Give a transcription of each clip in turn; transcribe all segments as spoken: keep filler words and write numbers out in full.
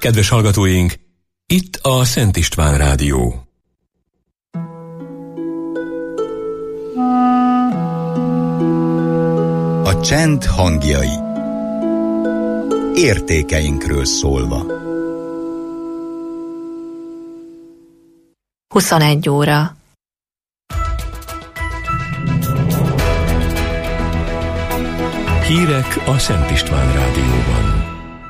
Kedves hallgatóink, itt a Szent István Rádió. A csend hangjai. Értékeinkről szólva. huszonegy óra. Hírek a Szent István Rádióban.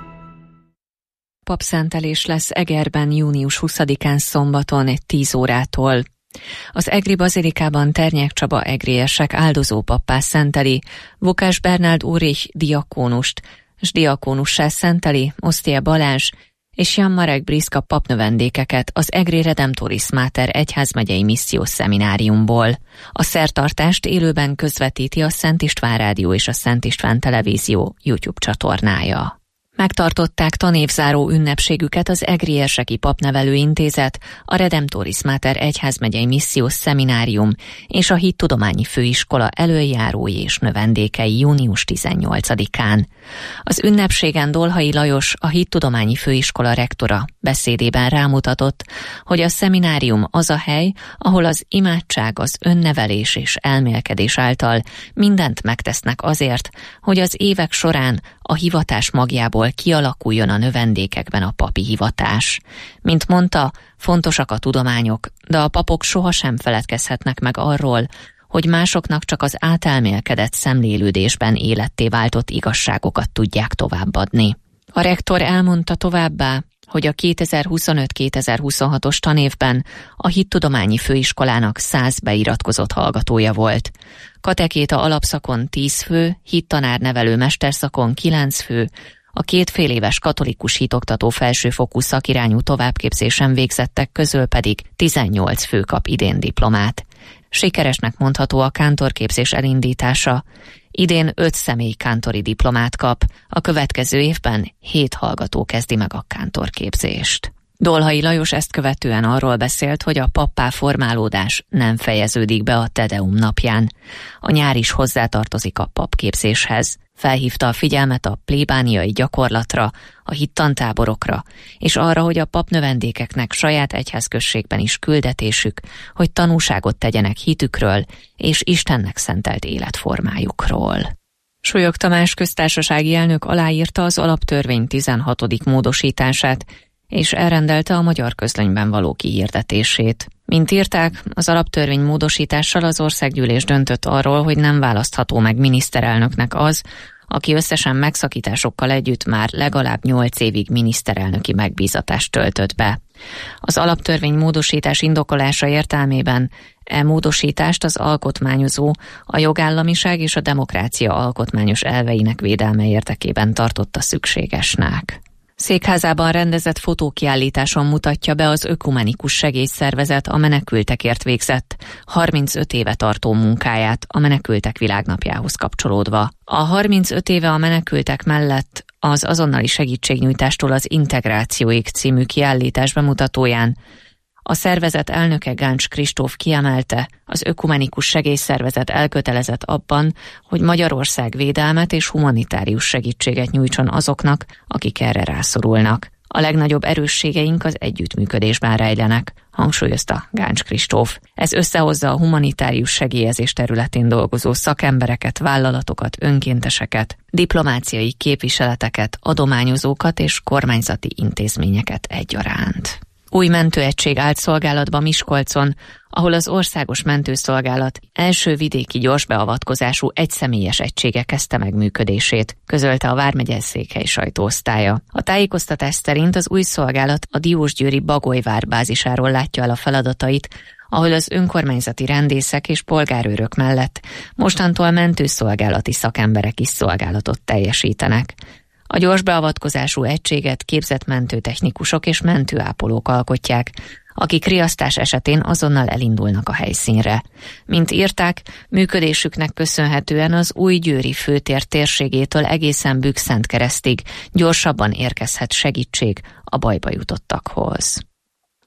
Papszentelés lesz Egerben június huszadikán szombaton tíz órától. Az egri bazilikában Ternyák Csaba egriesek áldozó pappá szenteli, Vokás Bernáld Ulrich diakónust, s diakónussá szenteli Osztia Balázs és Jan Marek Briszka papnövendékeket az Egri Redemptoris Mater egyházmegyei missziós szemináriumból. A szertartást élőben közvetíti a Szent István Rádió és a Szent István Televízió YouTube csatornája. Megtartották tanévzáró ünnepségüket az Egri Érseki Papnevelő Intézet, a Redemptoris Mater egyházmegyei missziós szeminárium és a Hittudományi Főiskola elöljárói és növendékei június tizennyolcadikán. Az ünnepségen Dolhai Lajos, a Hittudományi Főiskola rektora beszédében rámutatott, hogy a szeminárium az a hely, ahol az imádság, az önnevelés és elmélkedés által mindent megtesznek azért, hogy az évek során a hivatás magjából kialakuljon a növendékekben a papi hivatás. Mint mondta, fontosak a tudományok, de a papok sohasem feledkezhetnek meg arról, hogy másoknak csak az átelmélkedett szemlélődésben életté váltott igazságokat tudják továbbadni. A rektor elmondta továbbá, hogy a kétezer-huszonöt kétezer-huszonhatos tanévben a Hittudományi Főiskolának száz beiratkozott hallgatója volt. Katekéta alapszakon tíz fő, hittanárnevelő mesterszakon kilenc fő, a két fél éves katolikus hitoktató felsőfokú szakirányú továbbképzésen végzettek közül pedig tizennyolc fő kap idén diplomát. Sikeresnek mondható a kántorképzés elindítása. Idén öt személy kántori diplomát kap, a következő évben hét hallgató kezdi meg a kántorképzést. Dolhai Lajos ezt követően arról beszélt, hogy a pappá formálódás nem fejeződik be a Tedeum napján. A nyár is hozzátartozik a papképzéshez. Felhívta a figyelmet a plébániai gyakorlatra, a hittantáborokra, és arra, hogy a papnövendékeknek saját egyházközségben is küldetésük, hogy tanúságot tegyenek hitükről és Istennek szentelt életformájukról. Súlyog Tamás köztársasági elnök aláírta az alaptörvény tizenhatodik módosítását, és elrendelte a Magyar Közlönyben való kihirdetését. Mint írták, az alaptörvény módosítással az országgyűlés döntött arról, hogy nem választható meg miniszterelnöknek az, aki összesen megszakításokkal együtt már legalább nyolc évig miniszterelnöki megbízatást töltött be. Az alaptörvény módosítás indokolása értelmében e módosítást az alkotmányozó a jogállamiság és a demokrácia alkotmányos elveinek védelme érdekében tartotta szükségesnek. Székházában rendezett fotókiállításon mutatja be az Ökumenikus Segélyszervezet a menekültekért végzett harmincöt éve tartó munkáját a Menekültek Világnapjához kapcsolódva. A harmincöt éve a menekültek mellett az azonnali segítségnyújtástól az integrációig című kiállítás bemutatóján a szervezet elnöke Gáncs Kristóf kiemelte, az Ökumenikus Segélyszervezet elkötelezett abban, hogy Magyarország védelmet és humanitárius segítséget nyújtson azoknak, akik erre rászorulnak. A legnagyobb erősségeink az együttműködésben rejlenek, hangsúlyozta Gáncs Kristóf. Ez összehozza a humanitárius segélyezés területén dolgozó szakembereket, vállalatokat, önkénteseket, diplomáciai képviseleteket, adományozókat és kormányzati intézményeket egyaránt. Új mentőegység állt szolgálatba Miskolcon, ahol az Országos Mentőszolgálat első vidéki gyorsbeavatkozású egyszemélyes egysége kezdte meg működését, közölte a vármegye székhelyi sajtóosztálya. A tájékoztatás szerint az új szolgálat a diósgyőri Bagolyvár bázisáról látja el a feladatait, ahol az önkormányzati rendészek és polgárőrök mellett mostantól mentőszolgálati szakemberek is szolgálatot teljesítenek. A gyorsbeavatkozású egységet képzett mentőtechnikusok és mentőápolók alkotják, akik riasztás esetén azonnal elindulnak a helyszínre. Mint írták, működésüknek köszönhetően az új győri főtér térségétől egészen Bükkszentkeresztig gyorsabban érkezhet segítség a bajba jutottakhoz.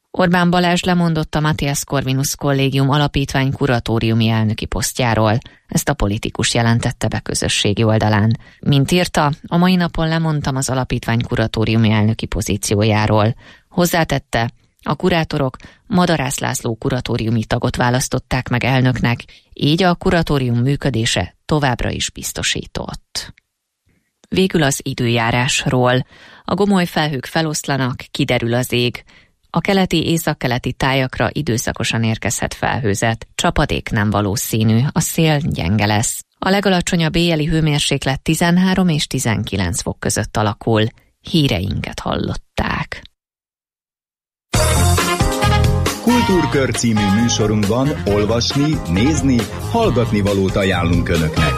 Orbán Balázs lemondott a Matthias Corvinus Kollégium alapítvány kuratóriumi elnöki posztjáról. Ezt a politikus jelentette be közösségi oldalán. Mint írta, a mai napon lemondtam az alapítvány kuratóriumi elnöki pozíciójáról. Hozzátette, a kurátorok Madarász László kuratóriumi tagot választották meg elnöknek, így a kuratórium működése továbbra is biztosított. Végül az időjárásról. A gomoly felhők feloszlanak, kiderül az ég. A keleti északkeleti tájakra időszakosan érkezhet felhőzet. Csapadék nem valószínű, a szél gyenge lesz. A legalacsonyabb éjjeli hőmérséklet tizenhárom és tizenkilenc fok között alakul. Híreinket hallották. Kultúrkör című műsorunkban olvasni, nézni, hallgatni valót ajánlunk Önöknek.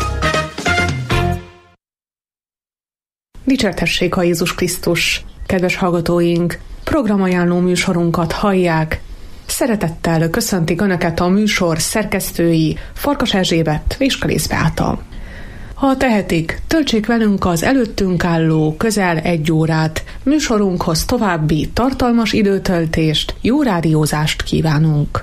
Dicsértessék a Jézus Krisztus! Kedves hallgatóink, programajánló műsorunkat hallják. Szeretettel köszöntik Önöket a műsor szerkesztői Farkas Erzsébet és Kalész Beáta. Ha tehetik, töltsék velünk az előttünk álló közel egy órát. Műsorunkhoz további tartalmas időtöltést, jó rádiózást kívánunk!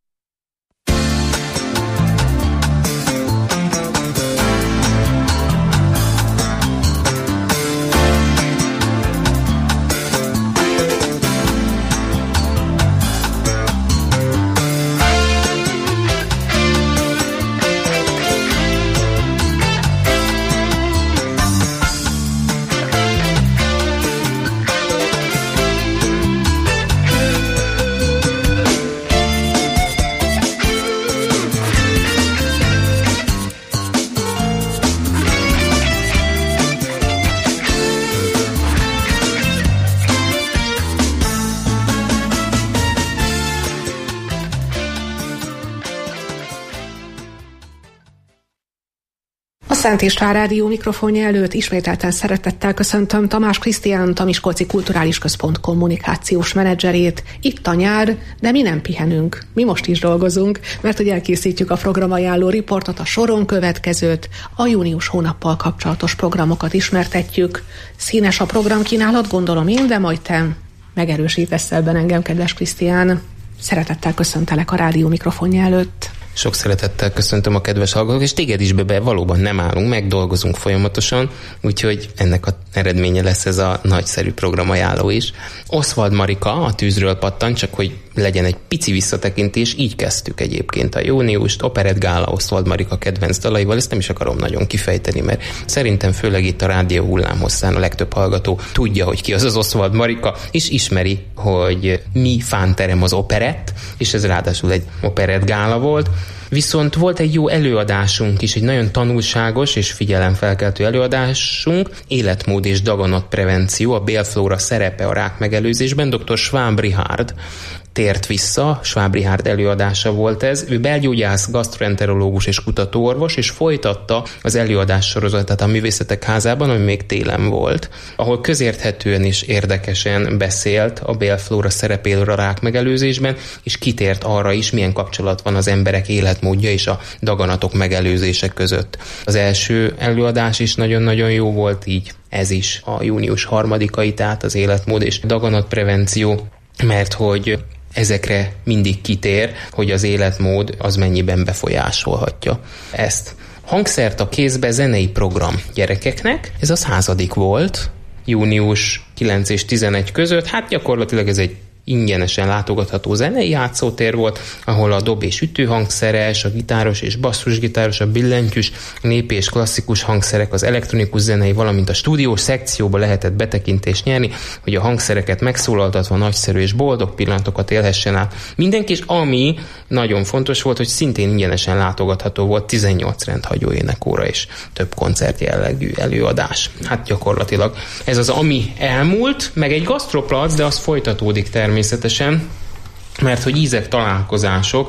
Szent István Rádió mikrofonja előtt ismételten szeretettel köszöntöm Tamás Krisztiánt, a Miskolci Kulturális Központ kommunikációs menedzserét. Itt a nyár, de mi nem pihenünk. Mi most is dolgozunk, mert hogy elkészítjük a programajánló riportot, a soron következőt, a június hónappal kapcsolatos programokat ismertetjük. Színes a programkínálat, gondolom én, de majd te megerősítesz ebben engem, kedves Krisztián. Szeretettel köszöntelek a rádió mikrofonja előtt. Sok szeretettel köszöntöm a kedves hallgatók, és téged is be, valóban nem állunk, meg dolgozunk folyamatosan, úgyhogy ennek a eredménye lesz ez a nagyszerű programajánló is. Oswald Marika, a Tűzről pattan, csak hogy legyen egy pici visszatekintés, így kezdtük egyébként a júniust, Operett Gála Oswald Marika kedvenc dalaival, ezt nem is akarom nagyon kifejteni, mert szerintem főleg itt a rádió hullámhosszán a legtöbb hallgató tudja, hogy ki az az Oswald Marika, és ismeri, hogy mi fánterem az operett, és ez ráadásul egy Operett Gála volt. Viszont volt egy jó előadásunk is, egy nagyon tanulságos és figyelemfelkeltő előadásunk, életmód és daganatprevenció, a bélflóra szerepe a rák megelőzésben. doktor Schwab Richard tért vissza, Schwab Richard előadása volt ez. Ő belgyógyász, gasztroenterológus és kutatóorvos, és folytatta az előadás sorozatát a Művészetek Házában, ami még télen volt, ahol közérthetően és érdekesen beszélt a bélflóra szerepéről a rák megelőzésben, és kitért arra is, milyen kapcsolat van az emberek életmódja és a daganatok megelőzése között. Az első előadás is nagyon-nagyon jó volt, így ez is a június harmadikai, tehát az életmód és daganatprevenció, mert hogy ezekre mindig kitér, hogy az életmód az mennyiben befolyásolhatja ezt. Hangszert a kézbe zenei program gyerekeknek, ez a századik volt, június kilenc és tizenegy között, hát gyakorlatilag ez egy ingyenesen látogatható zenei játszótér volt, ahol a dob- és ütőhangszeres, a gitáros és basszusgitáros, a billentyűs, népi és klasszikus hangszerek, az elektronikus zenei, valamint a stúdiós szekcióba lehetett betekintést nyerni, hogy a hangszereket megszólaltatva nagyszerű és boldog pillanatokat élhessen át mindenki, és ami nagyon fontos volt, hogy szintén ingyenesen látogatható volt tizennyolc rendhagyó énekóra és több koncert jellegű előadás. Hát gyakorlatilag ez az, ami elmúlt, meg egy gasztroplac, de az folytatódik természetesen. Természetesen, mert hogy ízek, találkozások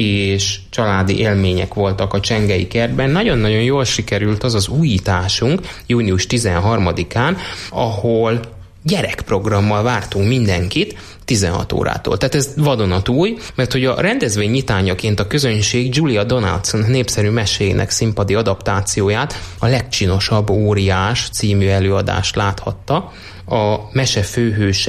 és családi élmények voltak a Csengei kertben. Nagyon-nagyon jól sikerült az az újításunk június tizenharmadikán, ahol gyerekprogrammal vártunk mindenkit tizenhat órától. Tehát ez vadonatúj, mert hogy a rendezvény nyitányaként a közönség Julia Donaldson népszerű meséjének színpadi adaptációját, a Legcsinosabb óriás című előadást láthatta. A mese főhőse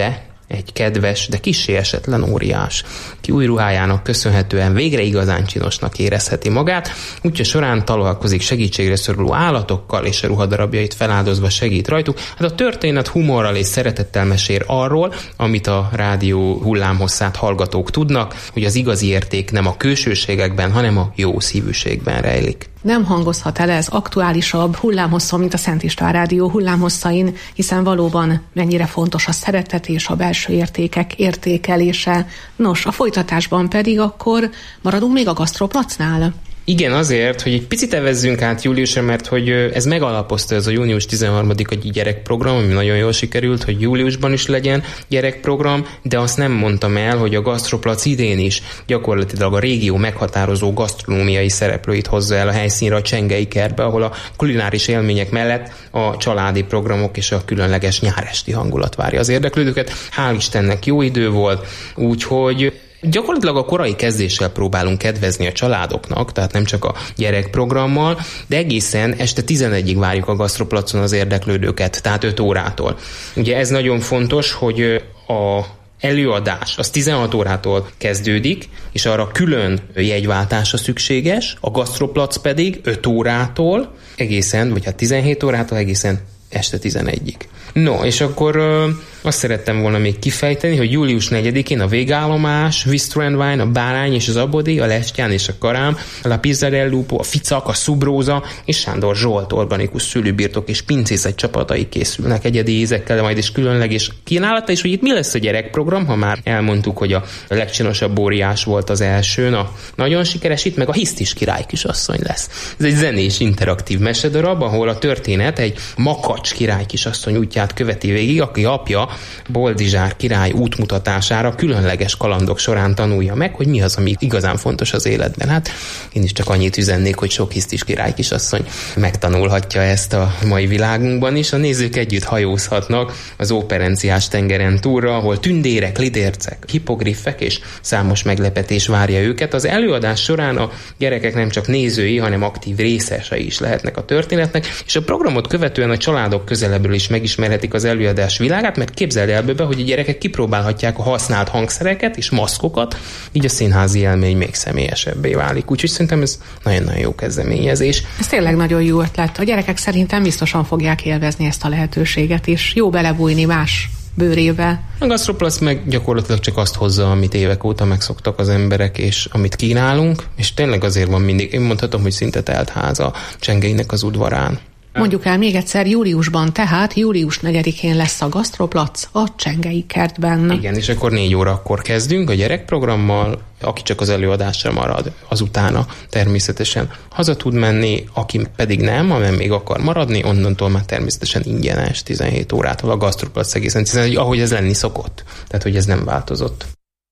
egy kedves, de kissé esetlen óriás, ki új ruhájának köszönhetően végre igazán csinosnak érezheti magát, útja során találkozik segítségre szoruló állatokkal, és a ruhadarabjait feláldozva segít rajtuk. Hát a történet humorral és szeretettel mesél arról, amit a rádió hullámhosszát hallgatók tudnak, hogy az igazi érték nem a külsőségekben, hanem a jó szívűségben rejlik. Nem hangozhat el ez aktuálisabb hullámhosszon, mint a Szent István Rádió hullámhosszain, hiszen valóban mennyire fontos a szeretet és a belső értékek értékelése. Nos, a folytatásban pedig akkor maradunk még a Gasztroplacnál. Igen, azért, hogy egy picit evezzünk át júliusra, mert hogy ez megalapozta ez a június tizenharmadika gyerekprogram, ami nagyon jól sikerült, hogy júliusban is legyen gyerekprogram, de azt nem mondtam el, hogy a Gasztroplac idén is gyakorlatilag a régió meghatározó gasztronómiai szereplőit hozza el a helyszínre, a Csengei Kertbe, ahol a kulináris élmények mellett a családi programok és a különleges nyáresti hangulat várja az érdeklődőket. Hál' Istennek jó idő volt, úgyhogy gyakorlatilag a korai kezdéssel próbálunk kedvezni a családoknak, tehát nem csak a gyerekprogrammal, de egészen este tizenegyig várjuk a Gasztroplacon az érdeklődőket, tehát öt órától. Ugye ez nagyon fontos, hogy a előadás az tizenhat órától kezdődik, és arra külön jegyváltása szükséges, a Gasztroplac pedig öt órától egészen, vagy hát tizenhét órától egészen este tizenegyig. No, és akkor ö, azt szerettem volna még kifejteni, hogy július negyedikén a Végállomás, Bistro and Wine, a Bárány és az Abodi, a Lestján és a Karám, a La Pizza del Lupo, a Ficak, a Subróza és Sándor Zsolt organikus szülőbirtok és pincészet csapatai készülnek egyedi ízekkel, majd is különleges kínálata, és hogy itt mi lesz a gyerekprogram, ha már elmondtuk, hogy a legcsinosabb óriás volt az elsőn, a nagyon sikeres, itt meg a Hisztis király kisasszony lesz. Ez egy zenés interaktív mesedarab, ahol a történet egy makacs király kisasszony útját követi végig, aki apja Boldizsár király útmutatására különleges kalandok során tanulja meg, hogy mi az, ami igazán fontos az életben. Hát én is csak annyit üzennék, hogy sok Hisztis király kisasszony megtanulhatja ezt a mai világunkban is. A nézők együtt hajózhatnak az óperenciás tengeren túlra, ahol tündérek, lidércek, hipogriffek és számos meglepetés várja őket. Az előadás során a gyerekek nem csak nézői, hanem aktív részesei is lehetnek a történetnek, és a programot követően a családok közelebbről is megismerhetik az előadás világát, mert képzeld el be, hogy a gyerekek kipróbálhatják a használt hangszereket és maszkokat, így a színházi élmény még személyesebbé válik. Úgyhogy szerintem ez nagyon-nagyon jó kezdeményezés. Ez tényleg nagyon jó ötlet. A gyerekek szerintem biztosan fogják élvezni ezt a lehetőséget, és jó belebújni más bőrébe. A Gasztroplac meg gyakorlatilag csak azt hozza, amit évek óta megszoktak az emberek, és amit kínálunk, és tényleg azért van mindig, én mondhatom, hogy szinte telt ház a Csengeinek az udvarán. Mondjuk el még egyszer, júliusban, tehát július negyedikén lesz a Gasztroplac a Csengei Kertben. Igen, és akkor négy órakor kezdünk a gyerekprogrammal, aki csak az előadásra marad, azutána természetesen haza tud menni, aki pedig nem, amely még akar maradni, onnantól már természetesen ingyenes tizenhét órától a Gasztroplac egészen tizenegy, ahogy ez lenni szokott. Tehát, hogy ez nem változott.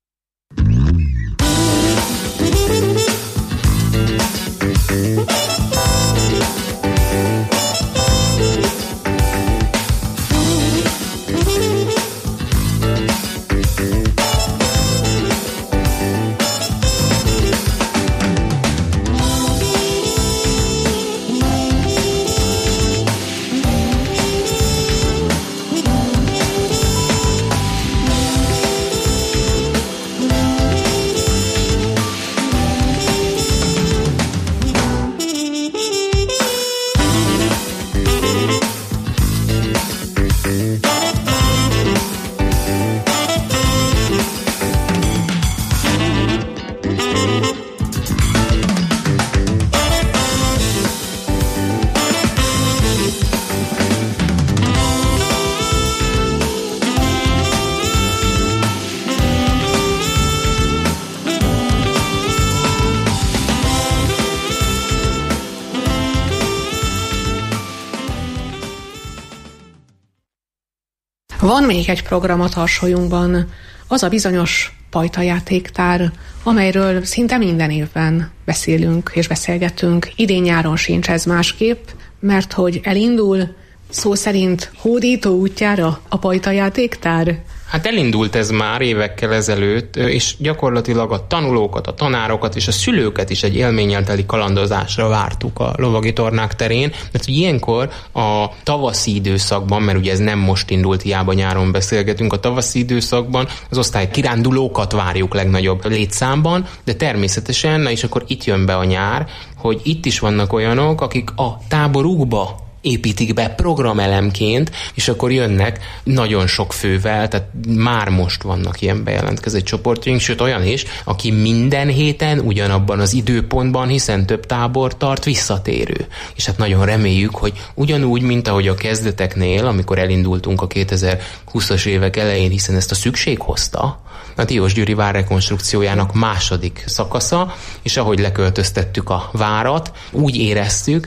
Van még egy program a Tarsolyunkban, az a bizonyos pajtajátéktár, amelyről szinte minden évben beszélünk és beszélgetünk. Idén-nyáron sincs ez másképp, mert hogy elindul szó szerint hódító útjára a pajtajátéktár. Hát elindult ez már évekkel ezelőtt, és gyakorlatilag a tanulókat, a tanárokat és a szülőket is egy élménnyel teli kalandozásra vártuk a lovagi tornák terén, mert ilyenkor a tavaszi időszakban, mert ugye ez nem most indult, hiába nyáron beszélgetünk, a tavaszi időszakban az osztály kirándulókat várjuk legnagyobb létszámban, de természetesen, na és akkor itt jön be a nyár, hogy itt is vannak olyanok, akik a táborukba építik be programelemként, és akkor jönnek nagyon sok fővel, tehát már most vannak ilyen bejelentkezett csoportjaink, sőt olyan is, aki minden héten ugyanabban az időpontban, hiszen több tábor tart, visszatérő. És hát nagyon reméljük, hogy ugyanúgy, mint ahogy a kezdeteknél, amikor elindultunk a kétezer-húszas évek elején, hiszen ezt a szükség hozta, a Diósgyőri vár rekonstrukciójának második szakasza, és ahogy leköltöztettük a várat, úgy éreztük,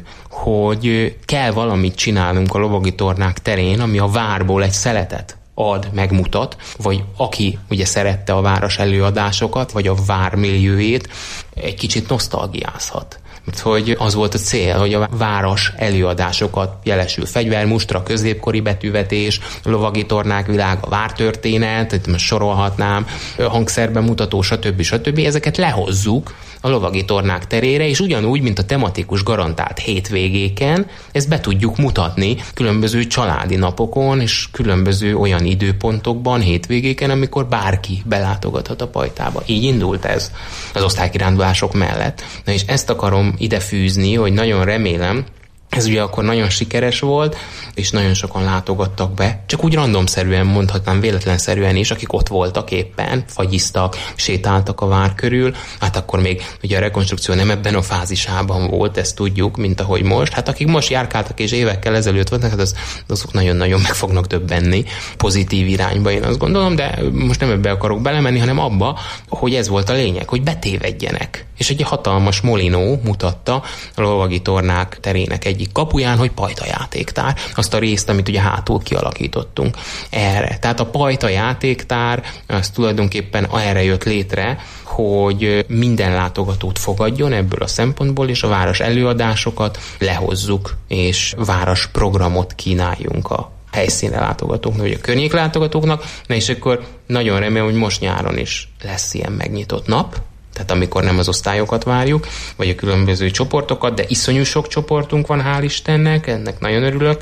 hogy kell valamit csinálnunk a lovagi tornák terén, ami a várból egy szeletet ad, megmutat, vagy aki ugye szerette a város előadásokat, vagy a vár milliójét, egy kicsit nosztalgiázhat. Mert hogy az volt a cél, hogy a város előadásokat, jelesül fegyvermustra, középkori betűvetés, lovagi tornák világ, a vártörténet, itt most sorolhatnám, hangszerbemutató, stb. stb. Ezeket lehozzuk a lovagi tornák terére, és ugyanúgy, mint a tematikus garantált hétvégéken, ezt be tudjuk mutatni különböző családi napokon, és különböző olyan időpontokban, hétvégéken, amikor bárki belátogathat a Pajtába. Így indult ez az osztálykirándulások mellett. Na és ezt akarom ide fűzni, hogy nagyon remélem, ez ugye akkor nagyon sikeres volt, és nagyon sokan látogattak be. Csak úgy randomszerűen mondhatnám, véletlenszerűen is, akik ott voltak éppen, fagyiztak, sétáltak a vár körül. Hát akkor még ugye a rekonstrukció nem ebben a fázisában volt, ezt tudjuk, mint ahogy most. Hát akik most járkáltak és évekkel ezelőtt vannak, hát az, azok nagyon-nagyon meg fognak döbbenni pozitív irányba, én azt gondolom, de most nem ebbe akarok belemenni, hanem abba, hogy ez volt a lényeg, hogy betévedjenek. És egy hatalmas molinó mutatta a lovagi tornák terének egyik kapuján, hogy Pajta játéktár, azt a részt, amit ugye hátul kialakítottunk erre. Tehát a Pajta játéktár, az tulajdonképpen erre jött létre, hogy minden látogatót fogadjon ebből a szempontból, és a város előadásokat lehozzuk, és város programot kínáljunk a helyszínre látogatóknak, vagy a környék látogatóknak, na és akkor nagyon remélem, hogy most nyáron is lesz ilyen megnyitott nap, tehát amikor nem az osztályokat várjuk, vagy a különböző csoportokat, de iszonyú sok csoportunk van, hál' Istennek, ennek nagyon örülök,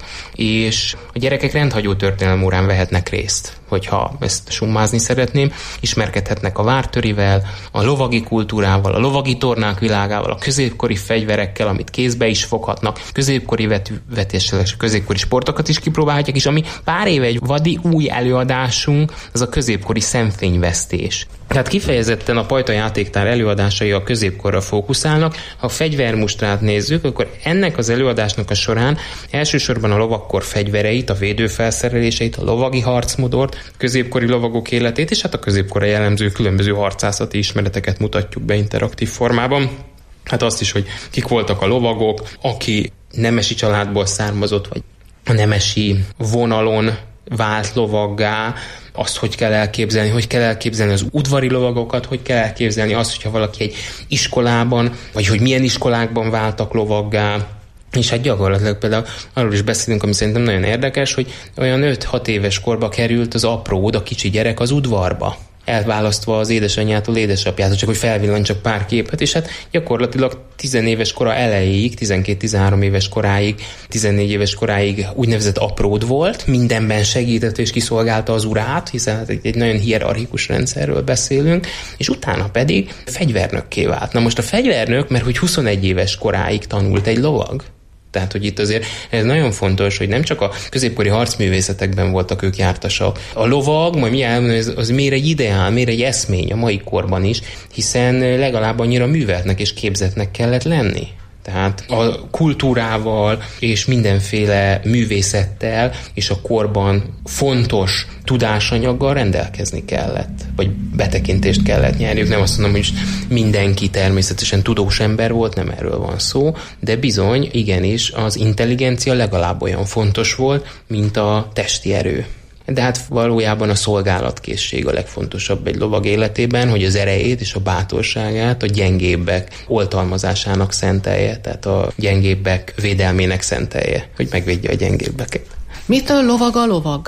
és a gyerekek rendhagyó történelem órán vehetnek részt, hogyha ezt summázni szeretném, ismerkedhetnek a vártörivel, a lovagi kultúrával, a lovagi tornák világával, a középkori fegyverekkel, amit kézbe is foghatnak, középkori vetéssel és a középkori sportokat is kipróbálhatják, és ami pár éve egy vadi új előadásunk, az a középkori szemfényvesztés. Tehát kifejezetten a Pajta játéktár előadásai a középkorra fókuszálnak. Ha a fegyvermustrát nézzük, akkor ennek az előadásnak a során elsősorban a lovakkor fegyvereit, a védőfelszereléseit, a lovagi harcmodort, középkori lovagok életét, és hát a középkorra jellemző különböző harcászati ismereteket mutatjuk be interaktív formában. Hát azt is, hogy kik voltak a lovagok, aki nemesi családból származott, vagy a nemesi vonalon vált lovaggá, azt, hogy kell elképzelni, hogy kell elképzelni az udvari lovagokat, hogy kell elképzelni azt, hogyha valaki egy iskolában, vagy hogy milyen iskolákban váltak lovaggá. És hát gyakorlatilag például arról is beszélünk, ami szerintem nagyon érdekes, hogy olyan öt-hat éves korba került az apród, a kicsi gyerek az udvarba, elválasztva az édesanyjától, édesapjától, csak hogy felvillancsak pár képet, és hát gyakorlatilag tizenéves kora elejéig, tizenkét-tizenhárom éves koráig, tizennégy éves koráig úgynevezett apród volt, mindenben segített és kiszolgálta az urát, hiszen hát egy, egy nagyon hierarchikus rendszerről beszélünk, és utána pedig fegyvernökké vált. Na most a fegyvernök, mert hogy huszonegy éves koráig tanult egy lovag, tehát, hogy itt azért ez nagyon fontos, hogy nem csak a középkori harcművészetekben voltak ők jártasak. A lovag, majd mi elmondom, az, az miért egy ideál, miért egy eszmény a mai korban is, hiszen legalább annyira műveltnek és képzettnek kellett lenni. Tehát a kultúrával és mindenféle művészettel és a korban fontos tudásanyaggal rendelkezni kellett, vagy betekintést kellett nyerniük. Nem azt mondom, hogy mindenki természetesen tudós ember volt, nem erről van szó, de bizony, igenis, az intelligencia legalább olyan fontos volt, mint a testi erő. De hát valójában a szolgálatkészség a legfontosabb egy lovag életében, hogy az erejét és a bátorságát a gyengébbek oltalmazásának szentelje, tehát a gyengébbek védelmének szentelje, hogy megvédje a gyengébbeket. Mitől lovag a lovag?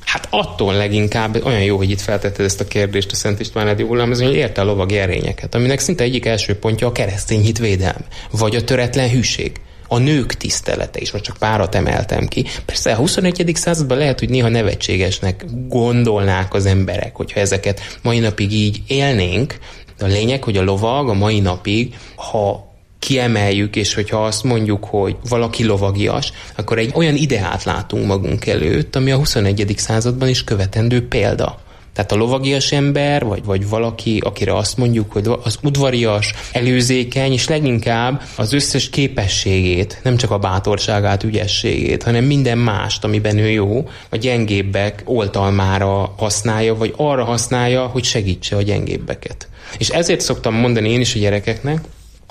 Hát attól leginkább olyan jó, hogy itt feltetted ezt a kérdést a Szent István Rádió hullámhosson, hogy érte a lovagi erényeket, aminek szinte egyik első pontja a keresztény hit védelme, vagy a töretlen hűség. A nők tisztelete is, most csak párat emeltem ki. Persze a huszonegyedik században lehet, hogy néha nevetségesnek gondolnák az emberek, hogyha ezeket mai napig így élnénk. De a lényeg, hogy a lovag a mai napig, ha kiemeljük, és hogyha azt mondjuk, hogy valaki lovagias, akkor egy olyan ideát látunk magunk előtt, ami a huszonegyedik században is követendő példa. Tehát a lovagias ember, vagy, vagy valaki, akire azt mondjuk, hogy az udvarias, előzékeny, és leginkább az összes képességét, nem csak a bátorságát, ügyességét, hanem minden mást, amiben ő jó, a gyengébbek oltalmára használja, vagy arra használja, hogy segítse a gyengébbeket. És ezért szoktam mondani én is a gyerekeknek,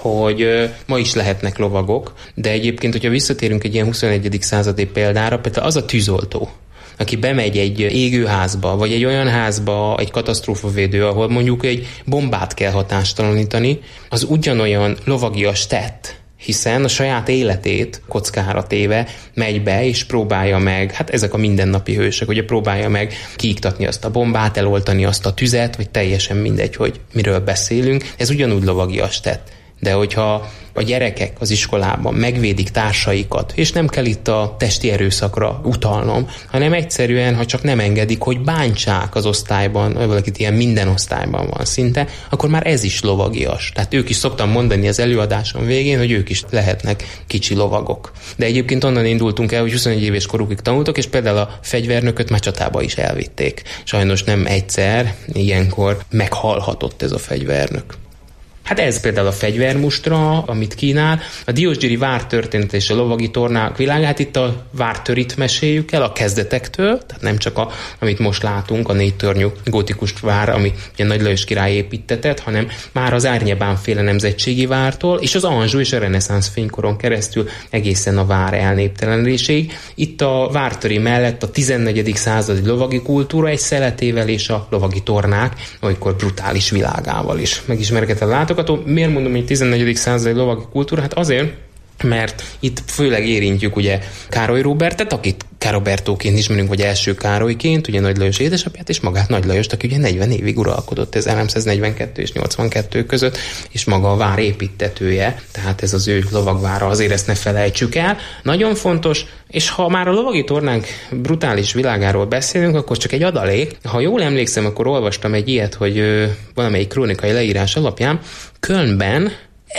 hogy ma is lehetnek lovagok, de egyébként, hogyha visszatérünk egy ilyen huszonegyedik századi példára, például az a tűzoltó, aki bemegy egy égőházba, vagy egy olyan házba, egy katasztrófavédő, ahol mondjuk egy bombát kell hatástalanítani, az ugyanolyan lovagias tett, hiszen a saját életét kockára téve megy be, és próbálja meg, hát ezek a mindennapi hősök, hogy próbálja meg kiiktatni azt a bombát, eloltani azt a tüzet, vagy teljesen mindegy, hogy miről beszélünk. Ez ugyanúgy lovagias tett. De hogyha a gyerekek az iskolában megvédik társaikat, és nem kell itt a testi erőszakra utalnom, hanem egyszerűen, ha csak nem engedik, hogy bántsák az osztályban, vagy valakit ilyen minden osztályban van szinte, akkor már ez is lovagias. Tehát ők is szoktam mondani az előadáson végén, hogy ők is lehetnek kicsi lovagok. De egyébként onnan indultunk el, hogy huszonegy éves korukig tanultak, és például a fegyvernököt már csatába is elvitték. Sajnos nem egyszer, ilyenkor meghalhatott ez a fegyvernök. Hát ez például a fegyvermustra, amit kínál. A diósgyőri vár története és a lovagi tornák világát, itt a vártörit meséljük el a kezdetektől, tehát nem csak a, amit most látunk, a négy tornyú gótikus vár, ami ugye Nagy Lajos király építtetett, hanem már az Árnyebán féle nemzetségi vártól, és az Anjou és a reneszánsz fénykoron keresztül egészen a vár elnéptelenedéséig. Itt a vártöri mellett a tizennegyedik századi lovagi kultúra egy szeletével és a lovagi tornák, olykor brutális világával is megismerkedett látok. Miért mondom, hogy tizennegyedik századi lovagi kultúra? Hát azért, mert itt főleg érintjük ugye Károly Róbertet, akit Károbertóként ismerünk, vagy első Károlyként, ugye Nagy Lajos édesapját, és magát Nagy Lajost, aki ugye negyven évig uralkodott ezerháromszáznegyvenkettő és nyolcvankettő között, és maga a vár építtetője, tehát ez az ő lovagvára, azért ezt ne felejtsük el. Nagyon fontos, és ha már a lovagi tornánk brutális világáról beszélünk, akkor csak egy adalék. Ha jól emlékszem, akkor olvastam egy ilyet, hogy valamelyik krónikai leírás alapján Kölnben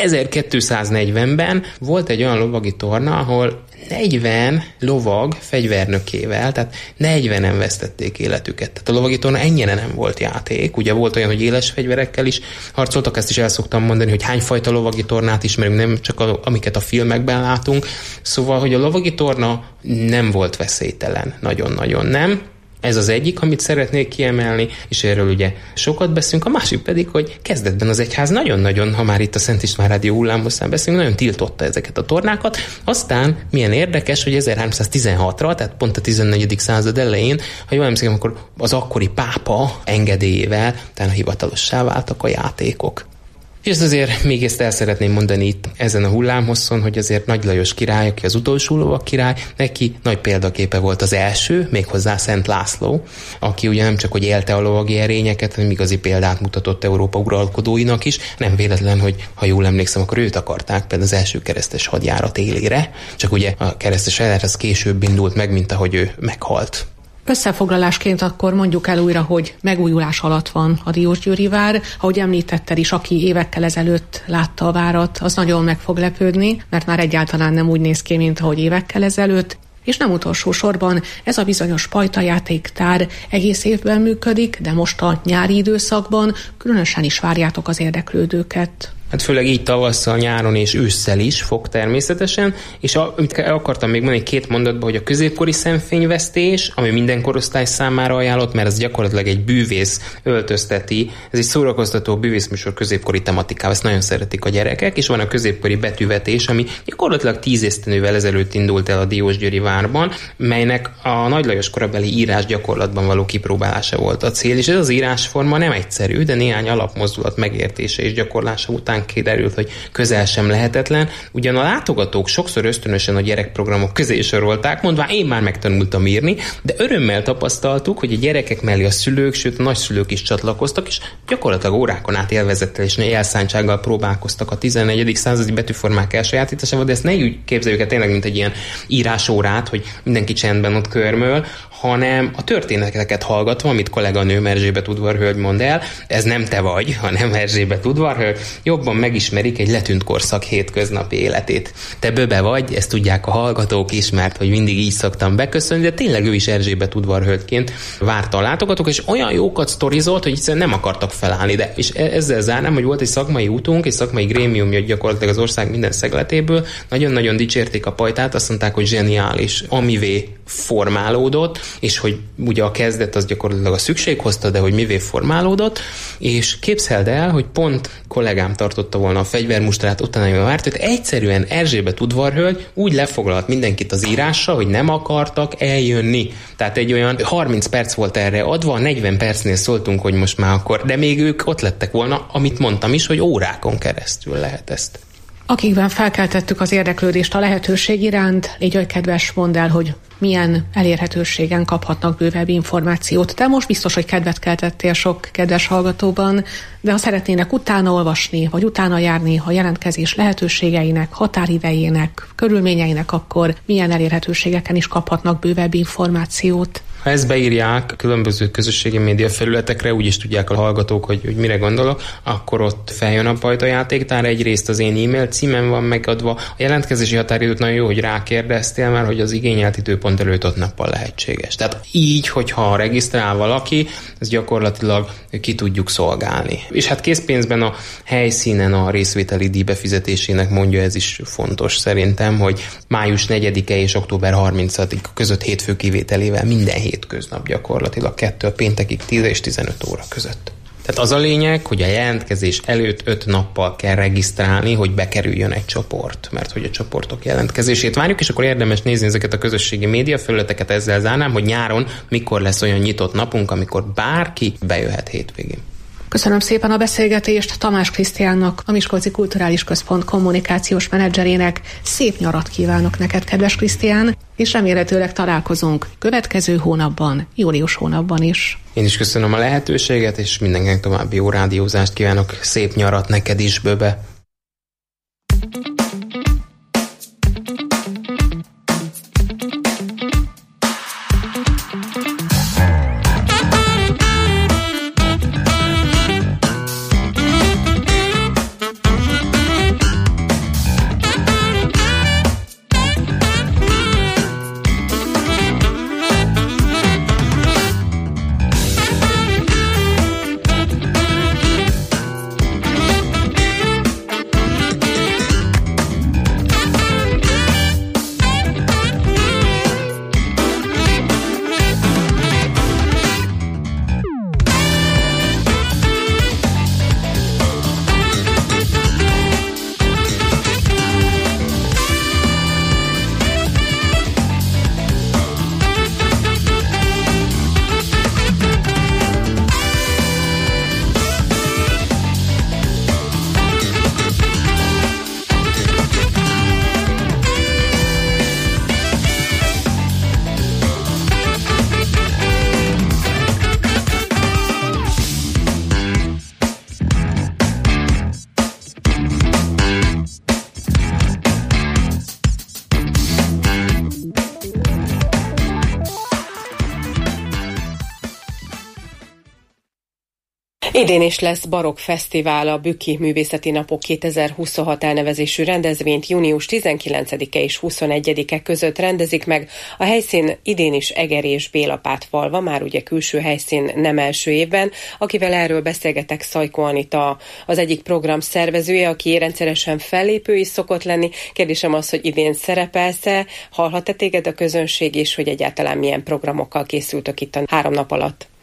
ezerkétszáznegyvenben volt egy olyan lovagi torna, ahol negyven lovag fegyvernökével, tehát negyvenen vesztették életüket. Tehát a lovagi torna ennyire nem volt játék. Ugye volt olyan, hogy éles fegyverekkel is harcoltak, ezt is el szoktam mondani, hogy hányfajta lovagi tornát ismerünk, nem csak a, amiket a filmekben látunk. Szóval, hogy a lovagi torna nem volt veszélytelen. Nagyon-nagyon nem. Ez az egyik, amit szeretnék kiemelni, és erről ugye sokat beszélünk, a másik pedig, hogy kezdetben az egyház nagyon-nagyon, ha már itt a Szent István Rádió hullámhosszán beszélünk, nagyon tiltotta ezeket a tornákat. Aztán milyen érdekes, hogy ezerháromszáztizenhatra, tehát pont a tizennegyedik század elején, ha jól emlékszem, akkor az akkori pápa engedélyével utána hivatalossá váltak a játékok. És azért még ezt el szeretném mondani itt ezen a hullámhosszon, hogy azért Nagy Lajos király, aki az utolsó lovag király, neki nagy példaképe volt az első, méghozzá Szent László, aki ugye nem csak hogy élte a lovagi erényeket, hanem igazi példát mutatott Európa uralkodóinak is. Nem véletlen, hogy ha jól emlékszem, akkor őt akarták például az első keresztes hadjárat élére, csak ugye a keresztes hadjárat az később indult meg, mint ahogy ő meghalt. Összefoglalásként akkor mondjuk el újra, hogy megújulás alatt van a Diósgyőri vár. Ahogy említetted is, aki évekkel ezelőtt látta a várat, az nagyon meg fog lepődni, mert már egyáltalán nem úgy néz ki, mint ahogy évekkel ezelőtt. És nem utolsó sorban ez a bizonyos pajtajátéktár egész évben működik, de most a nyári időszakban különösen is várjátok az érdeklődőket. Hát főleg így tavasszal, nyáron és ősszel is fog természetesen, és a, amit akartam még mondani két mondatban, hogy a középkori szemfényvesztés, ami minden korosztály számára ajánlott, mert ez gyakorlatilag egy bűvész öltözteti, ez egy szórakoztató bűvészműsor középkori tematikával, ezt nagyon szeretik a gyerekek, és van a középkori betűvetés, ami gyakorlatilag tíz esztendővel ezelőtt indult el a Diósgyőri várban, melynek a Nagy Lajos korabeli írás gyakorlatban való kipróbálása volt a cél, és ez az írásforma nem egyszerű, de néhány alapmozdulat megértése és gyakorlása után aztán kiderült, hogy közel sem lehetetlen. Ugyan a látogatók sokszor ösztönösen a gyerekprogramok közé sorolták, mondván én már megtanultam írni, de örömmel tapasztaltuk, hogy a gyerekek mellé a szülők, sőt a nagyszülők is csatlakoztak, és gyakorlatilag órákon át élvezettel és elszántsággal próbálkoztak a tizennegyedik századi betűformák elsajátításával, de ezt ne úgy képzeljük el tényleg, mint egy ilyen írásórát, hogy mindenki csendben ott körmöl, hanem a történeteket hallgatva, amit kolléganőm Erzsébet udvarhölgy mond el, ez nem te vagy, hanem Erzsébet udvarhölgy, jobban megismerik egy letűnt korszak hétköznapi életét. Te böbe vagy, ezt tudják a hallgatók is, mert hogy mindig így szoktam beköszönni, de tényleg ő is Erzsébet udvarhölgyként várta a látogatók, és olyan jókat sztorizolt, hogy egyszerűen nem akartak felállni, de és ezzel zárnám, hogy volt egy szakmai útunk, egy szakmai grémiumja gyakorlatilag az ország minden szegletéből, nagyon-nagyon dicsérték a pajtát, azt mondták, hogy zseniális, amivé formálódott, és hogy ugye a kezdet az gyakorlatilag a szükség hozta, de hogy mivé formálódott, és képzeld el, hogy pont kollégám tartotta volna a fegyvermustrát, utána várt, hogy egyszerűen Erzsébet udvarhölgy úgy lefoglalt mindenkit az írásra, hogy nem akartak eljönni. Tehát egy olyan harminc perc volt erre adva, negyven percnél szóltunk, hogy most már akkor, de még ők ott lettek volna, amit mondtam is, hogy órákon keresztül lehet ezt. Akikben felkeltettük az érdeklődést a lehetőség iránt, légy oly kedves, mondd el, hogy milyen elérhetőségen kaphatnak bővebb információt. Te most biztos, hogy kedvet keltettél sok kedves hallgatóban, de ha szeretnének utána olvasni, vagy utána járni a jelentkezés lehetőségeinek, határidejének, körülményeinek, akkor milyen elérhetőségeken is kaphatnak bővebb információt? Ha ezt beírják különböző közösségi média felületekre, úgy is tudják a hallgatók, hogy, hogy mire gondolok, akkor ott feljön a Pajta játéktár, egyrészt az én e-mail címem van megadva. A jelentkezési határidőt nagyon jó, hogy rákérdeztél már, hogy az igényelt időpont előtt ott nappal lehetséges. Tehát így, hogyha regisztrál valaki, ezt gyakorlatilag ki tudjuk szolgálni. És hát készpénzben a helyszínen a részvételi díj befizetésének mondja, ez is fontos szerintem, hogy május negyedike és október harmincadika között hétfő kivételével minden hétköznap gyakorlatilag kettő péntekig tíz és tizenöt óra között. Tehát az a lényeg, hogy a jelentkezés előtt öt nappal kell regisztrálni, hogy bekerüljön egy csoport, mert hogy a csoportok jelentkezését várjuk, és akkor érdemes nézni ezeket a közösségi média felületeket, ezzel zárnám, hogy nyáron mikor lesz olyan nyitott napunk, amikor bárki bejöhet hétvégén. Köszönöm szépen a beszélgetést Tamás Krisztiánnak, a Miskolci Kulturális Központ kommunikációs menedzserének. Szép nyarat kívánok neked, kedves Krisztián, és remélhetőleg találkozunk következő hónapban, július hónapban is. Én is köszönöm a lehetőséget, és mindenkinek további jó rádiózást kívánok. Szép nyarat neked is, böbe! Idén is lesz Barokk Fesztivál, a Bükki Művészeti Napok kétezer-huszonhat elnevezésű rendezvényt június tizenkilencedike és huszonegyedike között rendezik meg. A helyszín idén is Eger és Bélapátfalva, már ugye külső helyszín nem első évben. Akivel erről beszélgetek, Szajko Anita, az egyik program szervezője, aki rendszeresen fellépő is szokott lenni. Kérdésem az, hogy idén szerepelsz-e, hallhat-e téged a közönség, és hogy egyáltalán milyen programokkal készültök itt a három nap alatt?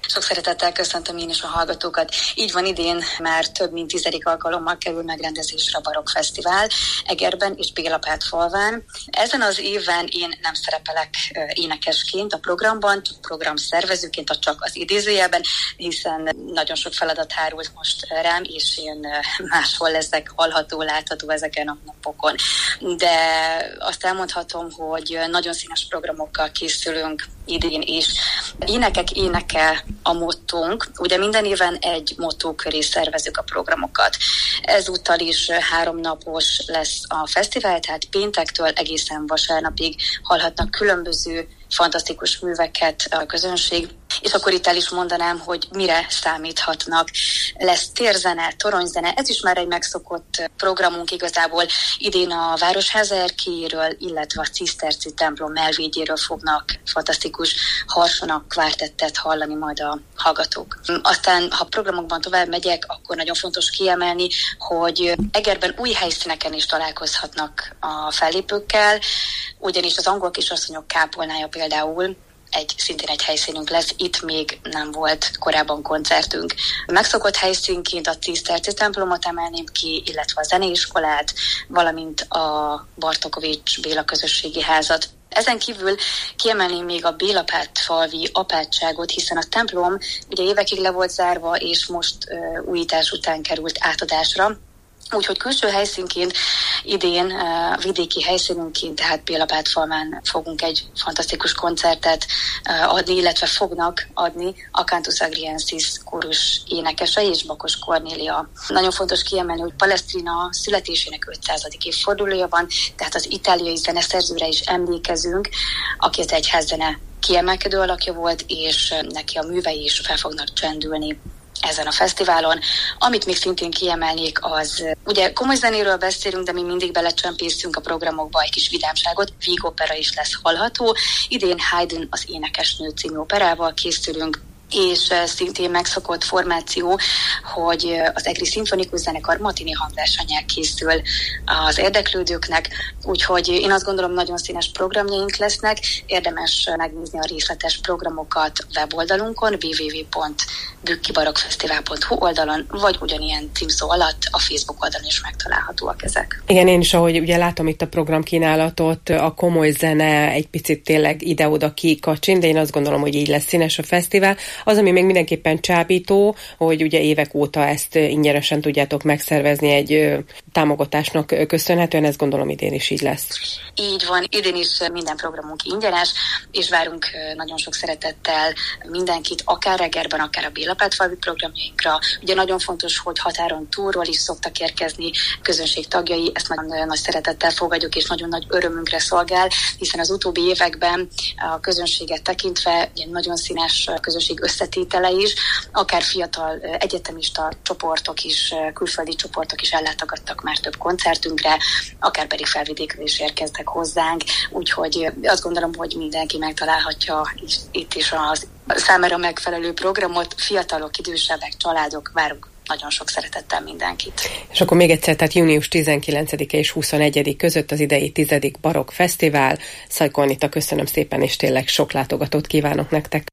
Sok szeretettel köszöntöm én is a hallgatókat. Így van, idén már több mint tizedik alkalommal kerül megrendezésre a Barokk Fesztivál Egerben és Bélapátfalván. Ezen az éven én nem szerepelek énekesként a programban, csak programszervezőként, a csak az idézőjelben, hiszen nagyon sok feladat hárult most rám, és én máshol leszek hallható, látható ezeken a napokon. De azt elmondhatom, hogy nagyon színes programokkal készülünk idén is. Énekek éneke a mottónk. Ugye minden éven egy mottó köré szervezzük a programokat. Ezúttal is háromnapos lesz a fesztivál, tehát péntektől egészen vasárnapig hallhatnak különböző fantasztikus műveket a közönség. És akkor itt el is mondanám, hogy mire számíthatnak. Lesz térzene, toronyzene, ez is már egy megszokott programunk igazából. Idén a Városháza erkélyéről, illetve a Ciszterci templom melvédjéről fognak fantasztikus harsonak kvártettet hallani majd a hallgatók. Aztán, ha programokban tovább megyek, akkor nagyon fontos kiemelni, hogy Egerben új helyszíneken is találkozhatnak a fellépőkkel, ugyanis az Angol Kisasszonyok kápolnája például egy, szintén egy helyszínünk lesz, itt még nem volt korábban koncertünk. Megszokott helyszínként a Ciszterci templomot emelném ki, illetve a zeneiskolát, valamint a Bartokovics Béla közösségi házat. Ezen kívül kiemelném még a Bélapátfalvi apátságot, hiszen a templom ugye évekig le volt zárva, és most uh, újítás után került átadásra. Úgyhogy külső helyszínként idén, uh, vidéki helyszínünként, tehát Bélapátfalván fogunk egy fantasztikus koncertet uh, adni, illetve fognak adni a Cantus Agriensis kórus énekesei és Bakos Kornélia. Nagyon fontos kiemelni, hogy Palestrina születésének ötszázadik évfordulója van, tehát az itáliai zeneszerzőre is emlékezünk, aki az egyházzene kiemelkedő alakja volt, és neki a művei is fel fognak csendülni ezen a fesztiválon. Amit még szintén kiemelnék, az ugye komoly zenéről beszélünk, de mi mindig belecsempészünk a programokba egy kis vidámságot, vígopera is lesz hallható. Idén Haydn az énekesnő című operával készülünk, és szintén megszokott formáció, hogy az Egri Szimfonikus Zenekar matini hangversennyel készül az érdeklődőknek, úgyhogy én azt gondolom, nagyon színes programjaink lesznek, érdemes megnézni a részletes programokat weboldalunkon, double-u double-u double-u pont bükkibarokkfesztivál pont hu oldalon, vagy ugyanilyen címszó alatt a Facebook oldalon is megtalálhatóak ezek. Igen, én is, ahogy ugye látom itt a programkínálatot, a komoly zene egy picit tényleg ide-oda kikacsin, de én azt gondolom, hogy így lesz színes a fesztivál. Az, ami még mindenképpen csábító, hogy ugye évek óta ezt ingyenesen tudjátok megszervezni egy ö, támogatásnak köszönhetően, ezt gondolom idén is így lesz. Így van, idén is minden programunk ingyenes, és várunk nagyon sok szeretettel mindenkit, akár Egerben, akár a Bélapátfalvi programjainkra. Ugye nagyon fontos, hogy határon túlról is szoktak érkezni közönség tagjai, ezt nagyon nagy szeretettel fogadjuk, és nagyon nagy örömünkre szolgál, hiszen az utóbbi években a közönséget tekintve ugye nagyon színes közönség összetétele is, akár fiatal egyetemista csoportok is, külföldi csoportok is ellátogattak már több koncertünkre, akár pedig felvidékről is érkeztek hozzánk, úgyhogy azt gondolom, hogy mindenki megtalálhatja itt is az számára megfelelő programot, fiatalok, idősebbek, családok, várunk nagyon sok szeretettel mindenkit. És akkor még egyszer, tehát június tizenkilencedike és huszonegyedike között az idei tizedik Barokk Fesztivál. Szajkó Anita, köszönöm szépen, és tényleg sok látogatót kívánok nektek.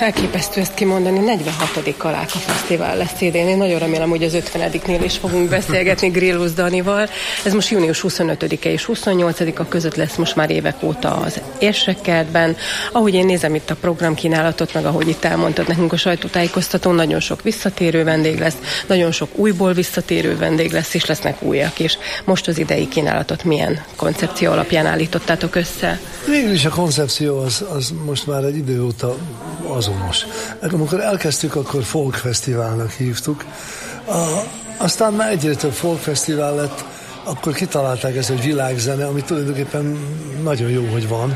elképesztő ezt kimondani, negyvenhatodik Kaláka Fesztivál lesz idén. Én nagyon remélem, hogy az ötvenediknél is fogunk beszélgetni Grillus Danival. Ez most június huszonötödike és huszonnyolcadika között lesz most már évek óta az Érsekkertben. Ahogy én nézem itt a programkínálatot, meg ahogy itt elmondtad nekünk a sajtótájékoztatón, nagyon sok visszatérő vendég lesz, nagyon sok újból visszatérő vendég lesz, és lesznek újak is. Most az idei kínálatot milyen koncepció alapján állítottátok össze? Végül is a koncepció az, az most már egy idő óta azonos. Amikor elkezdtük, akkor folkfesztiválnak hívtuk. A, aztán már egyre több folkfesztivál lett, akkor kitalálták ezt, hogy világzene, ami tulajdonképpen nagyon jó, hogy van.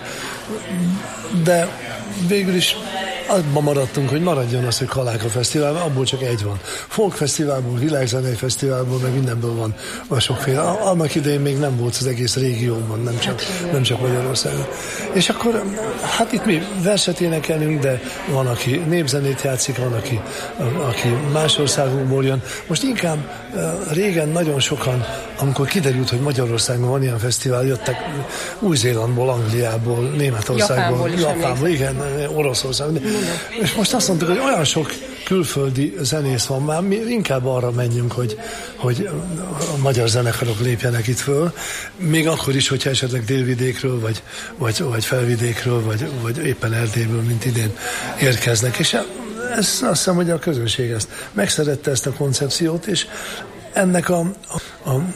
De végül is abban maradtunk, hogy maradjon az, hogy Kaláka Fesztivál, abból csak egy van. Folkfesztiválból, világzenei fesztiválból, meg mindenből van, van sokféle. Annak idején még nem volt az egész régióban, nem csak, nem csak Magyarországon. És akkor, hát itt mi verset énekelünk, de van, aki népzenét játszik, van, aki, aki más országokból jön. Most inkább régen nagyon sokan, amikor kiderült, hogy Magyarországon van ilyen fesztivál, jöttek Új-Zélandból, Angliából, Németországból, Japánból, igen, Oroszországból. És most azt mondtuk, hogy olyan sok külföldi zenész van már, mi inkább arra menjünk, hogy, hogy a magyar zenekarok lépjenek itt föl, még akkor is, hogyha esetleg délvidékről, vagy, vagy, vagy felvidékről, vagy, vagy éppen Erdélyből, mint idén érkeznek. És ez, azt hiszem, hogy a közönség ezt megszerette, ezt a koncepciót, és ennek a, a, a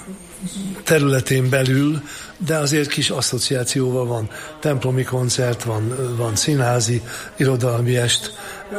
területén belül, de azért kis asszociációval van templomi koncert, van, van színházi, irodalmi est,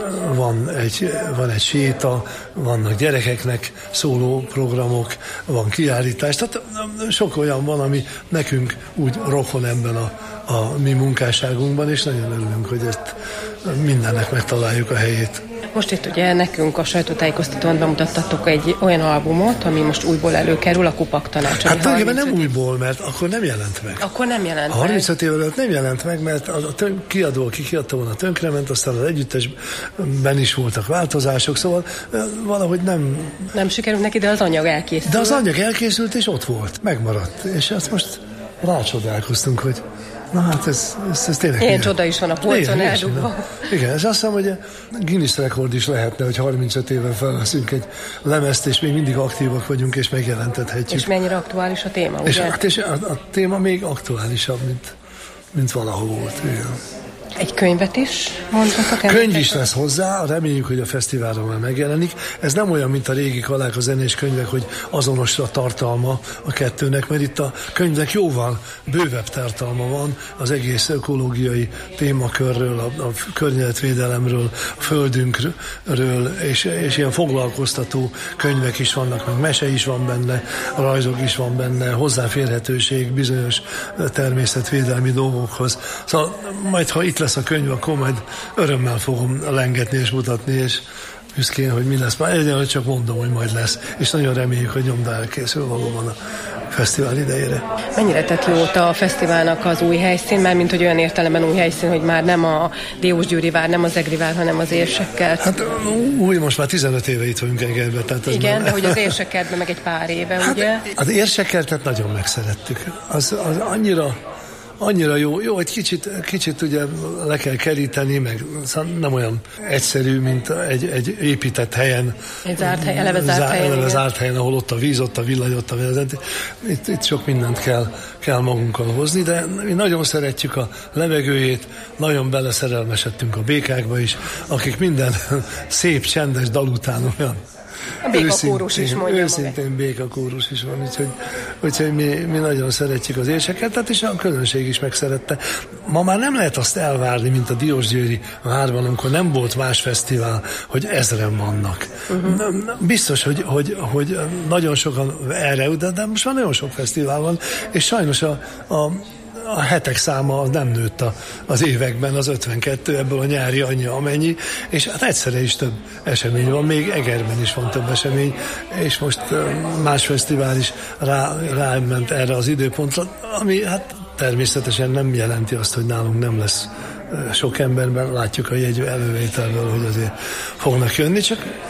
van egy, van egy séta, vannak gyerekeknek szóló programok, van kiállítás, tehát sok olyan van, ami nekünk úgy rokon ebben a, a mi munkásságunkban, és nagyon örülünk, hogy ezt mindennek megtaláljuk a helyét. Most itt ugye nekünk a sajtótájékoztatón bemutattatok egy olyan albumot, ami most újból előkerül, a Kupak Tanács. Hát tulajdonképpen nem újból, mert akkor nem jelent meg. Akkor nem jelent meg. harmincöt év előtt nem jelent meg, mert a tön- kiadó, aki kiadta volna, tönkrement, aztán az együttesben is voltak változások, szóval valahogy nem... Nem sikerült neki, de az anyag elkészült. De az anyag elkészült, és ott volt, megmaradt. És azt most rácsodálkoztunk, hogy na hát ez, ez, ez tényleg... Ilyen csoda is van a polcon eldugva. Igen, és azt hiszem, hogy Guinness rekord is lehetne, hogy harmincöt éven felveszünk egy lemezt, és még mindig aktívak vagyunk, és megjelentethetjük. És mennyire aktuális a téma, ugye? És, hát, és a, a téma még aktuálisabb, mint, mint valahol volt. Igen. Egy könyvet is mondhatok? Könyv is lesz hozzá, reméljük, hogy a fesztiválon már megjelenik. Ez nem olyan, mint a régi Kaláka zenés könyvek, hogy azonos a tartalma a kettőnek, mert itt a könyvnek jóval bővebb tartalma van az egész ökológiai témakörről, a, a környezetvédelemről, a földünkről, és, és ilyen foglalkoztató könyvek is vannak, meg mese is van benne, rajzok is van benne, hozzáférhetőség bizonyos természetvédelmi dolgokhoz. Szóval majd, ha itt lesz a könyv, akkor majd örömmel fogom lengetni és mutatni, és büszkén, hogy mi lesz. Már egyenlően csak mondom, hogy majd lesz. És nagyon reméljük, hogy nyomda elkészül valóban a fesztivál idejére. Mennyire tett jót a fesztiválnak az új helyszín, mert mint hogy olyan értelemben új helyszín, hogy már nem a Diósgyőri vár, nem az Egri vár, hanem az Érsekkert. Hát új, most már tizenöt éve itt vagyunk Egerben. Tehát igen, már... de hogy az Érsekkertben meg egy pár éve, hát, ugye? Az Érsekkertet nagyon megszerettük. Az, az annyira Annyira jó, jó, egy kicsit, kicsit ugye le kell keríteni, meg nem olyan egyszerű, mint egy, egy épített helyen. Egy zárt helyen, eleve zárt zár, helyen. Eleve zárt helyen, ahol ott a víz, ott a villany, ott a vezet. Itt, itt sok mindent kell, kell magunkkal hozni, de mi nagyon szeretjük a levegőjét, nagyon beleszerelmesedtünk a békákba is, akik minden szép, csendes dal után olyan a békakórus is mondja őszintén maga. Békakórus is van, úgyhogy, úgyhogy mi, mi nagyon szeretjük az Érsekkertet, és a közönség is megszerette. Ma már nem lehet azt elvárni, mint a Diósgyőri várban, amikor nem volt más fesztivál, hogy ezren vannak. Uh-huh. Biztos, hogy, hogy, hogy nagyon sokan erre, de, de most már nagyon sok fesztivál van, és sajnos a, a a hetek száma nem nőtt a, az években, az ötvenkettő, ebből a nyári annyi amennyi, és hát egyszerre is több esemény van, még Egerben is van több esemény, és most más fesztivál is rá, ráment erre az időpontra, ami hát természetesen nem jelenti azt, hogy nálunk nem lesz sok emberben, látjuk a jegy elővételből, hogy azért fognak jönni, csak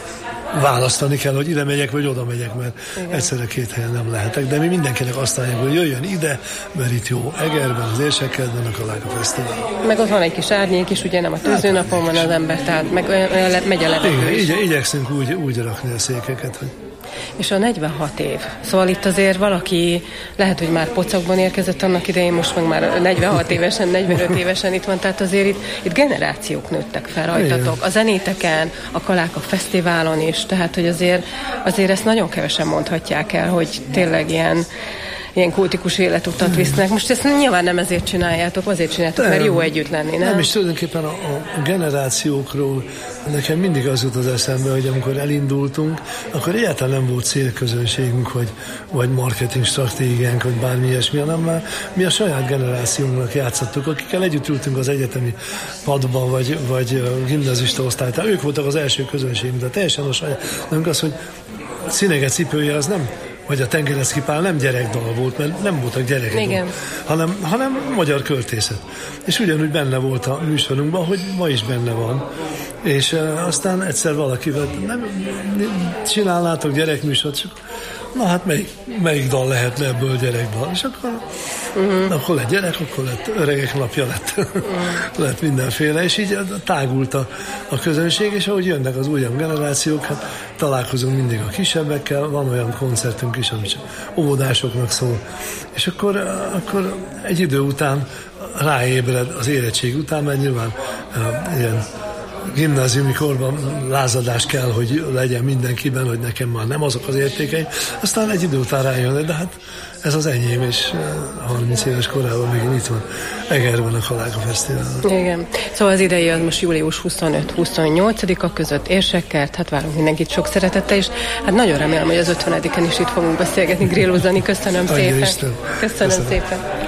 választani kell, hogy ide megyek, vagy oda megyek, mert igen. egyszerre két helyen nem lehetek, de mi mindenkinek azt álljuk, hogy jöjjön ide, mert itt jó Egerben, az Érsekkertben, a Kaláka Fesztivál. Meg ott van egy kis árnyék is, ugye nem a tűzőnapon van az ember, tehát meg olyan, olyan megy a levegő is. Igen, igyekszünk úgy, úgy rakni a székeket, hogy és a negyvenhat év. Szóval itt azért valaki lehet, hogy már pocakban érkezett annak idején, most meg már negyvenhat évesen, negyvenöt évesen itt van, tehát azért itt, itt generációk nőttek fel rajtatok. A zenéteken, a Kaláka Fesztiválon is, tehát hogy azért, azért ezt nagyon kevesen mondhatják el, hogy tényleg ilyen ilyen kultikus életutat visznek. Most ezt nyilván nem ezért csináljátok, azért csináljátok, nem, mert jó együtt lenni, nem? Nem, és tulajdonképpen a, a generációkról nekem mindig az jut az eszembe, hogy amikor elindultunk, akkor egyáltalán nem volt célközönségünk, vagy, vagy marketing stratégiánk, vagy bármi ilyesmi, hanem már mi a saját generációnknak játszottuk, akikkel együtt ültünk az egyetemi padban, vagy, vagy gimnazista osztálytán. Ők voltak az első közönségünk, de teljesen a saját. Nem az, hogy Színege cipője, az nem vagy a Tengerecki Pál nem gyerekdal volt, mert nem voltak gyerekek, hanem, hanem magyar költészet. És ugyanúgy benne volt a műsorunkban, hogy ma is benne van. És uh, aztán egyszer valakivel nem, nem csinálnátok gyerekműsort, csak na hát melyik, melyik dal lehetne ebből gyerekdal? És akkor, uh-huh. akkor lett gyerek, akkor lett öregek napja, lett, uh-huh. lett mindenféle, és így tágult a, a közönség, és ahogy jönnek az újabb generációk, hát találkozunk mindig a kisebbekkel, van olyan koncertünk is, ami csak óvodásoknak szól, és akkor, akkor egy idő után ráébred az érettség után, mert nyilván uh, ilyen gimnáziumi korban lázadás kell, hogy legyen mindenkiben, hogy nekem már nem azok az értékeim. Aztán egy idő után rájön, de hát ez az enyém, és harminc éves korában még itt van Egerben a Kaláka Fesztivál. Igen. Szóval az idei az most július huszonöt-huszonnyolcadika között Érsekkert, hát várunk mindenkit sok szeretettel, és hát nagyon remélem, hogy az ötvenediken is itt fogunk beszélgetni, grillózni. Köszönöm szépen. Köszönöm, Köszönöm szépen.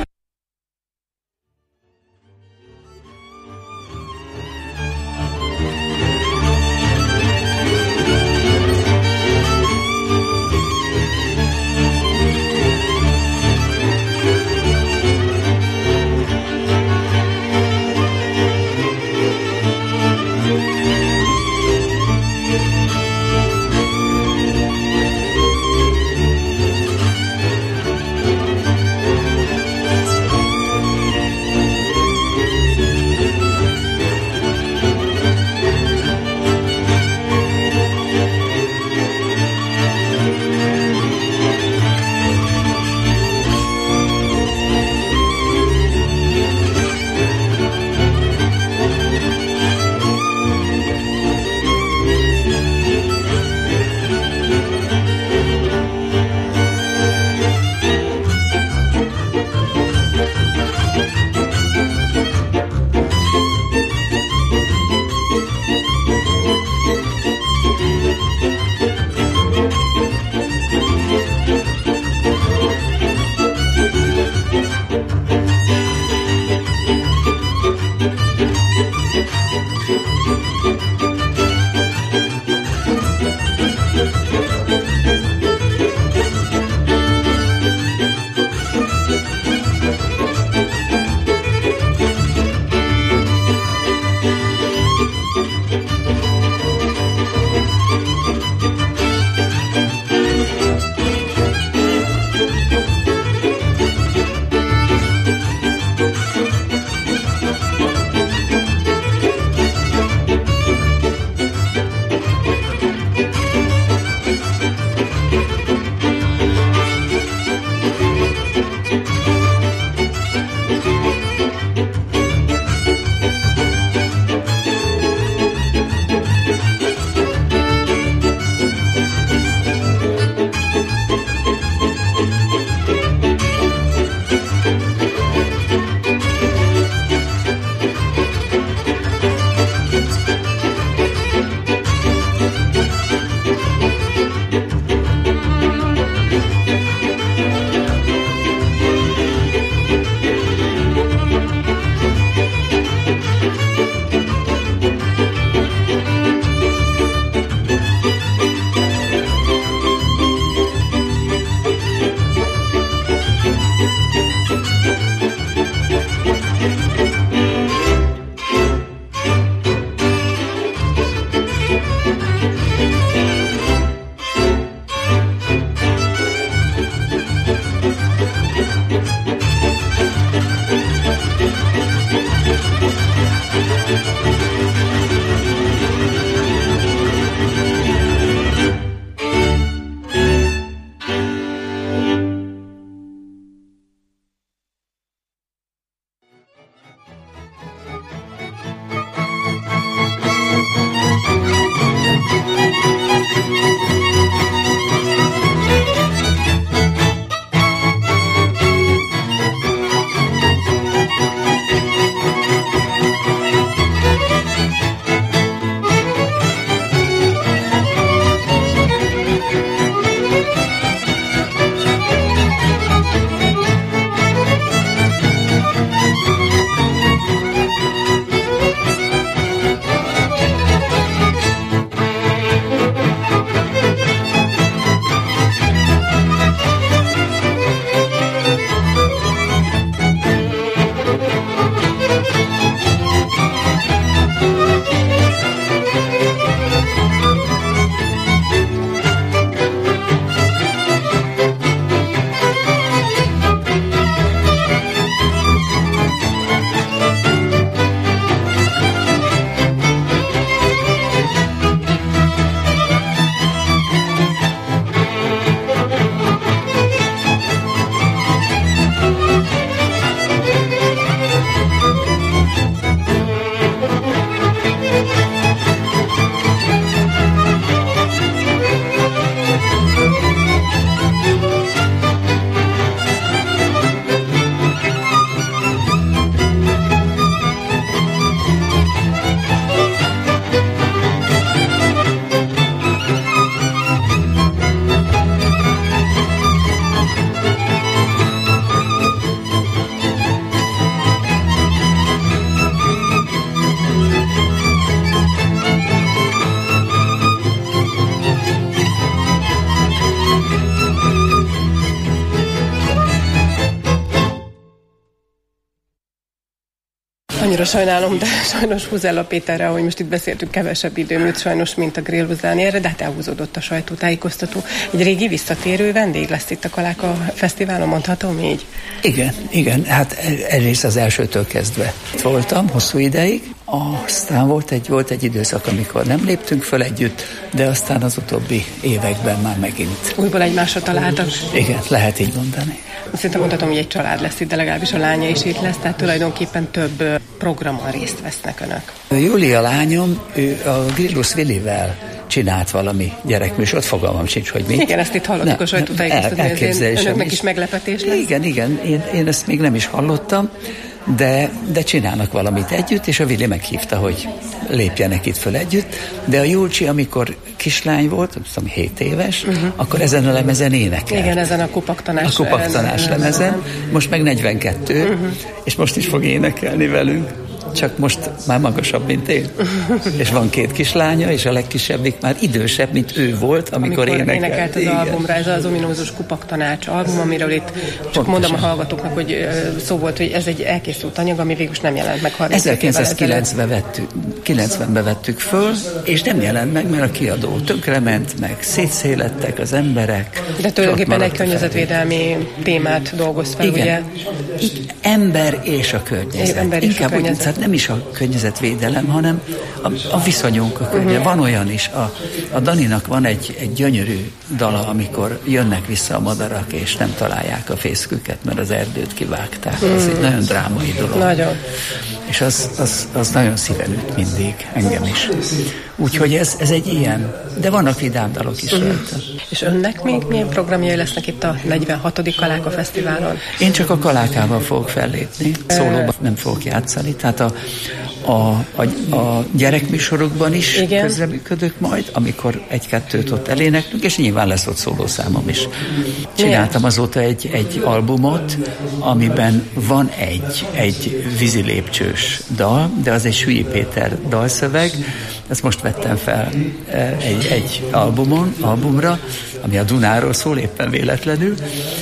Annyira sajnálom, de sajnos Huzella Péterrel, hogy most itt beszéltünk, kevesebb időm jut sajnos, mint a Grill with Danielre, de hát elhúzódott a sajtótájékoztató. Egy régi visszatérő vendég lesz itt a Kaláka Fesztiválon, mondhatom így? Igen, igen, hát egyrészt az elsőtől kezdve itt voltam hosszú ideig, aztán volt egy, volt egy időszak, amikor nem léptünk föl együtt, de aztán az utóbbi években már megint. Újból egymásra találtak? Igen, lehet így mondani. Szerintem mondhatom, hogy egy család lesz itt, de legalábbis a lánya is itt lesz, tehát tulajdonképpen több programon részt vesznek önök. Júlia lányom, ő a Grillus Willivel csinált valami gyerekműsort, fogalmam sincs, hogy mi. Igen, ezt itt hallottuk a sajtótájékoztatón, önöknek is meglepetés lesz. Igen, igen, én, én ezt még nem is hallottam, de, de csinálnak valamit együtt, és a Willi meghívta, hogy lépjenek itt föl együtt, de a Julcsi, amikor kislány volt, tudom, hét éves, uh-huh. akkor ezen a lemezen énekelt. Igen, ezen a kupaktanás. A kupaktanás lemezen, most meg negyvenkettő, uh-huh. és most is fog énekelni velünk. Csak most már magasabb, mint én. És van két kislánya, és a legkisebbik már idősebb, mint ő volt, amikor, amikor énekelt. énekelt az igen. albumra, ez az ominózus Kupaktanács album, amiről itt csak Pontosan. mondom a hallgatóknak, hogy szó volt, hogy ez egy elkészült anyag, ami végül nem jelent meg ezerkilencszázkilencvenben vettük, kilencvenben vettük föl, és nem jelent meg, mert a kiadó tönkrement, meg szétszélettek az emberek. De tulajdonképpen egy környezetvédelmi témát dolgoz fel, igen. ugye? Ember és a környezet. Ember és Inkább a környezet. Úgy, nem is a környezetvédelem, hanem a, a viszonyunk a környezet. Uh-huh. Van olyan is. A, a Daninak van egy, egy gyönyörű dala, amikor jönnek vissza a madarak, és nem találják a fészküket, mert az erdőt kivágták. Uh-huh. Ez egy nagyon drámai dolog. Nagyon. És az, az, az nagyon szíven üt mindig, engem is. Úgyhogy ez, ez egy ilyen, de vannak vidám dalok is uh-huh. rajta. És önnek még milyen programjai lesznek itt a negyvenhatodik Kaláka Fesztiválon? Én csak a Kalákával fogok fellépni, szólóban nem fogok játszani, tehát a, a, a, a gyerekműsorokban is igen. közreműködök majd, amikor egy-kettőt ott eléneklünk, és nyilván lesz ott szólószámom is. Csináltam azóta egy, egy albumot, amiben van egy, egy vízilépcsős dal, de az egy Sülly Péter dalszöveg, ezt most vettem fel egy, egy albumon, albumra, ami a Dunáról szól, éppen véletlenül,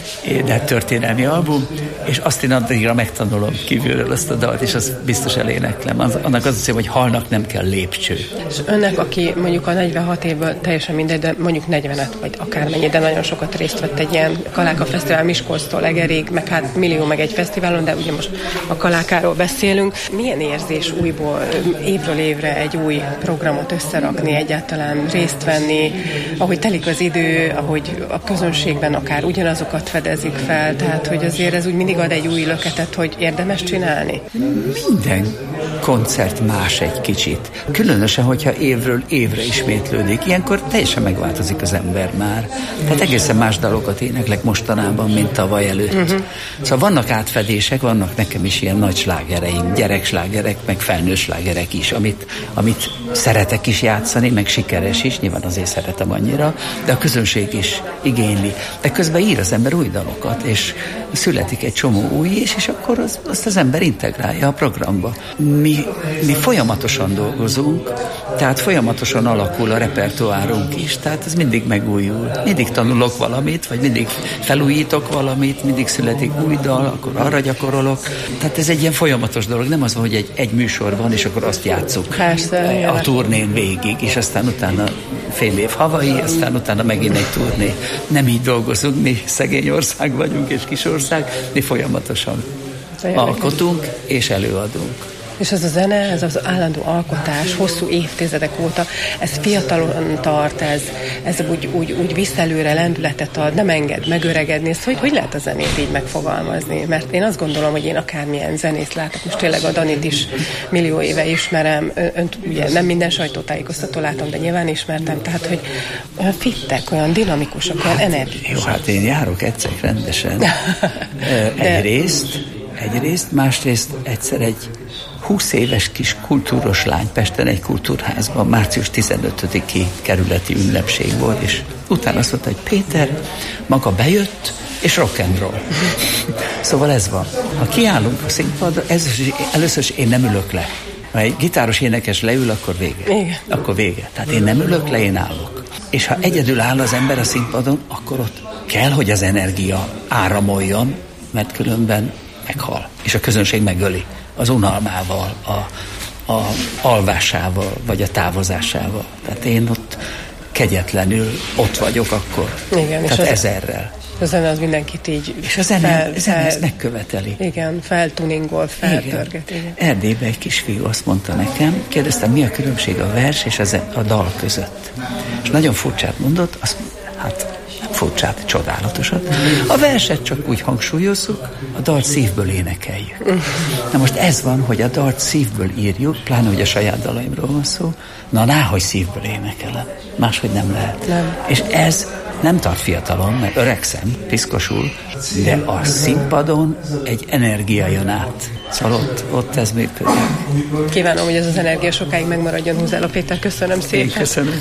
de történelmi album, és azt én addigra megtanulom kívülről azt a dalt, és azt biztos eléneklem. Az, annak az az, hogy halnak nem kell lépcső. És önnek, aki mondjuk a negyvenhat évből teljesen mindegy, de mondjuk negyvenet, vagy akármennyi, de nagyon sokat részt vett egy ilyen Kaláka Fesztivál Miskolctól Egerig, meg hát millió meg egy fesztiválon, de ugye most a Kalákáról beszélünk. Milyen érzés újból, évről évre egy új programot összerakni, egyáltalán részt venni, ahogy telik az idő, ahogy a közönségben akár ugyanazokat fedezik fel, tehát hogy azért ez úgy mindig ad egy új löketet, hogy érdemes csinálni? Minden koncert más egy kicsit. Különösen, hogyha évről évre ismétlődik. Ilyenkor teljesen megváltozik az ember már. Tehát egészen más dalokat éneklek mostanában, mint tavaly előtt. Uh-huh. Szóval vannak átfedések, vannak nekem is ilyen nagy slágereim, gyerekslágerek, meg felnőtt slágerek is, amit, amit szeretek is játszani, meg sikeres is, nyilván azért szeretem annyira, de a közönség is igényli. De közben ír az ember új dalokat, és születik egy csomó új is, és akkor az, azt az ember integrálja a programba. Mi, mi folyamatosan dolgozunk, tehát folyamatosan alakul a repertoárunk is, tehát ez mindig megújul. Mindig tanulok valamit, vagy mindig felújítok valamit, mindig születik új dal, akkor arra gyakorolok. Tehát ez egy ilyen folyamatos dolog, nem az, hogy egy, egy műsor van, és akkor azt játsszuk Persze, a turnén végig, és aztán utána fél év Hawaii, aztán utána megint egy turné. Nem így dolgozunk, mi szegény ország vagyunk, és kis ország, mi folyamatosan alkotunk és előadunk. És ez a zene, ez az állandó alkotás, hosszú évtizedek óta, ez fiatalon tart, ez, ez úgy, úgy, úgy visz előre, lendületet ad, nem enged megöregedni. Ezt hogy, hogy lehet a zenét így megfogalmazni? Mert én azt gondolom, hogy én akármilyen zenészt látok, most tényleg a Danit is millió éve ismerem, önt ugye nem minden sajtótájékoztató látom, de nyilván ismertem, tehát hogy olyan fittek, olyan dinamikusak, olyan energikusak. Jó, hát én járok egyszer rendesen. Egyrészt, egyrészt, másrészt egyszer egy húsz éves kis kultúros lány Pesten egy kultúrházban, március tizenötödiki kerületi ünnepség volt, és utána azt mondta, hogy Péter maga bejött, és rock and roll. Szóval ez van. Ha kiállunk a színpadra, először is én nem ülök le. Ha egy gitáros énekes leül, akkor vége. Igen. Akkor vége. Tehát én nem ülök le, én állok. És ha egyedül áll az ember a színpadon, akkor ott kell, hogy az energia áramoljon, mert különben meghal. És a közönség megöli az unalmával, a, a alvásával, vagy a távozásával. Tehát én ott kegyetlenül ott vagyok akkor. Igen, tehát és ezerrel. A zene az mindenkit így és a zene, fel, zene fel, ezt megköveteli. Igen, feltuningol, felpörget. Igen. Igen. Erdélyben egy kisfiú azt mondta nekem, kérdeztem, mi a különbség a vers és a, zen- a dal között. És nagyon furcsát mondott, azt hát furcsát, csodálatosat. A verset csak úgy hangsúlyozzuk, a dalt szívből énekeljük. Na most ez van, hogy a dalt szívből írjuk, pláne, hogy a saját dalaimról van szó, na náhogy szívből énekelem. Máshogy nem lehet. Nem. És ez nem tart fiatalon, mert öregszem, piszkosul, de a színpadon egy energia jön át. Szóval ott, ott ez működik. Kívánom, hogy ez az energia sokáig megmaradjon. Húzáló Péter, köszönöm szépen. Én köszönöm.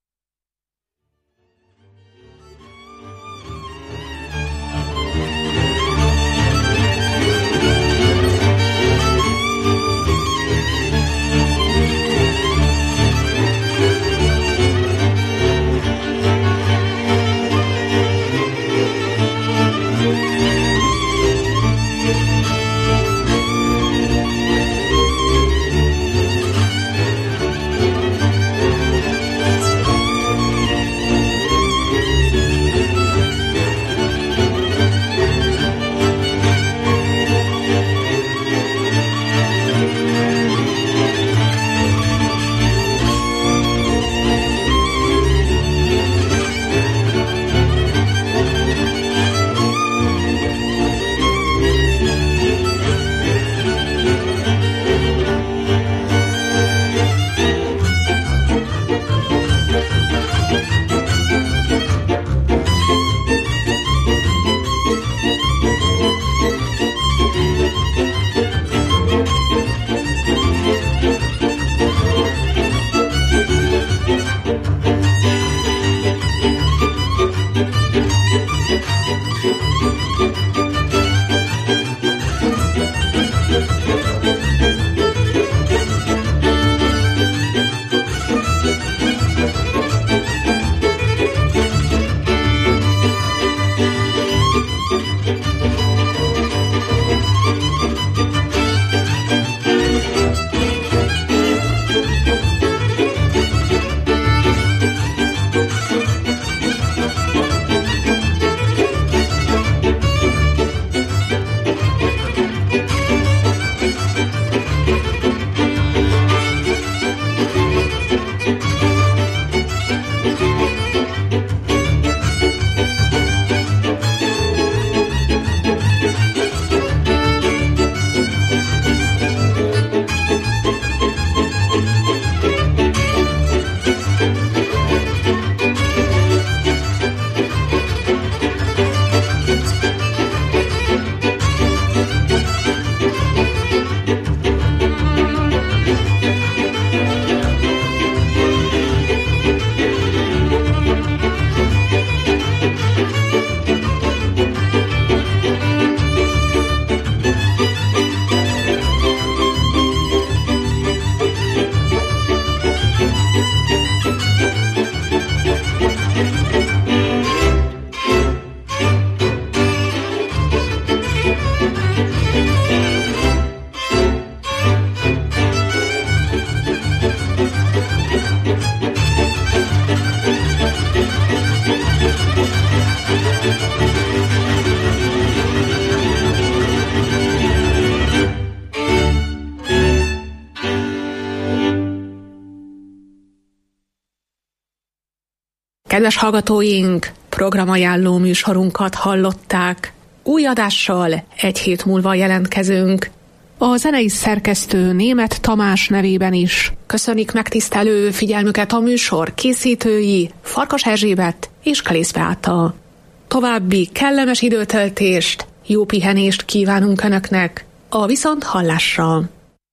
Kedves hallgatóink, programajánló műsorunkat hallották. Új adással egy hét múlva jelentkezünk. A zenei szerkesztő Németh Tamás nevében is köszönik megtisztelő figyelmüket a műsor készítői Farkas Erzsébet és Kalész Beáta. További kellemes időtöltést, jó pihenést kívánunk Önöknek. A viszont hallásra!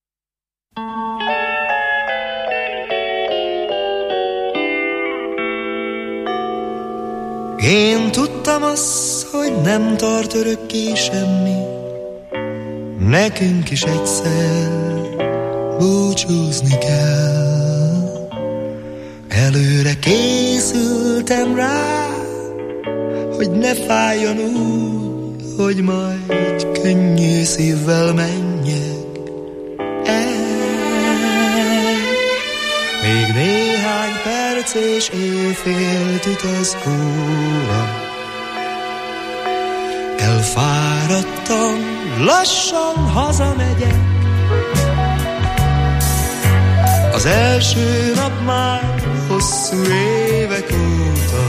Én tudtam azt, hogy nem tart örökké semmi, nekünk is egyszer búcsúzni kell. Előre készültem rá, hogy ne fájjon úgy, hogy majd könnyű szívvel menjek. még néhány perc és éjfélt üt az óra. Elfáradtam, lassan hazamegyek. Az első nap már hosszú évek óta,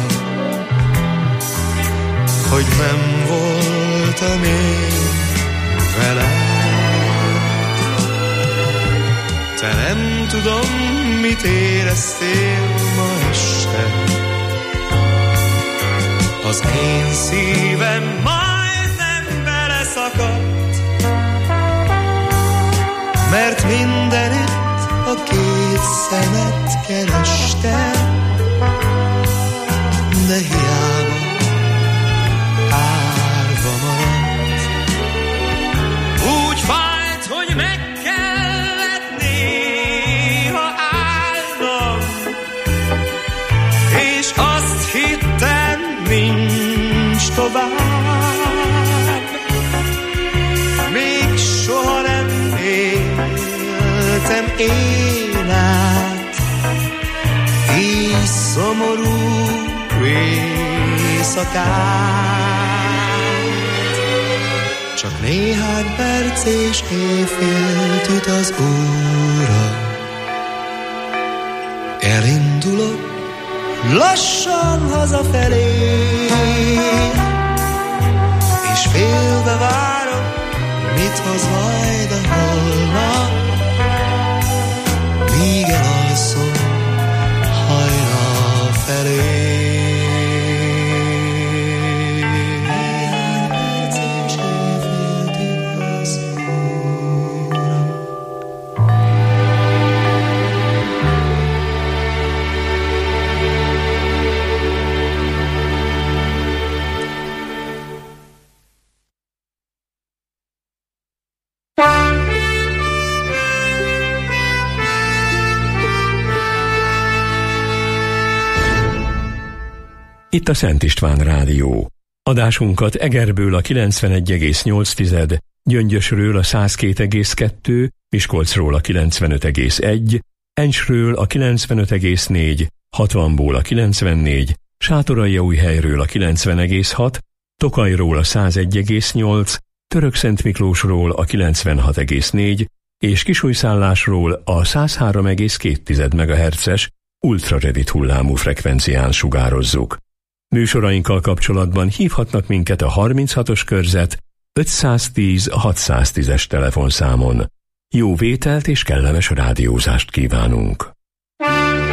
hogy nem voltam én veled. Te nem tudom, mit éreztél ma este. Az én szívem majdnem beleszakadt, mert mindenütt a két szemet kerestem, de hiába árva maradt. Úgy fájt, hogy meg kellett néha állnom, és azt hittem, nincs tovább. Még soha nem éltem én át így szomorú éjszakát. Csak néhány perc és éjfélt üt az óra. Elindulok lassan hazafelé, és félve várom, mit hoz majd a holnap, míg elalszom hajnal felé. Itt a Szent István Rádió. Adásunkat Egerből a kilencvenegy egész nyolc, Gyöngyösről a száz két egész kettő, Miskolcról a kilencvenöt egész egy, Encsről a kilencvenöt egész négy, hatvanból a kilencvennégy, Sátoraljaújhelyről a kilencven egész hat, Tokajról a száz egy egész nyolc, Törökszentmiklósról a kilencvenhat egész négy és Kisújszállásról a száz három egész két megahertzes ultrarövid hullámú frekvencián sugározzuk. Műsorainkkal kapcsolatban hívhatnak minket a harminchatos körzet ötszáztíz hatszáztízes telefonszámon. Jó vételt és kellemes rádiózást kívánunk!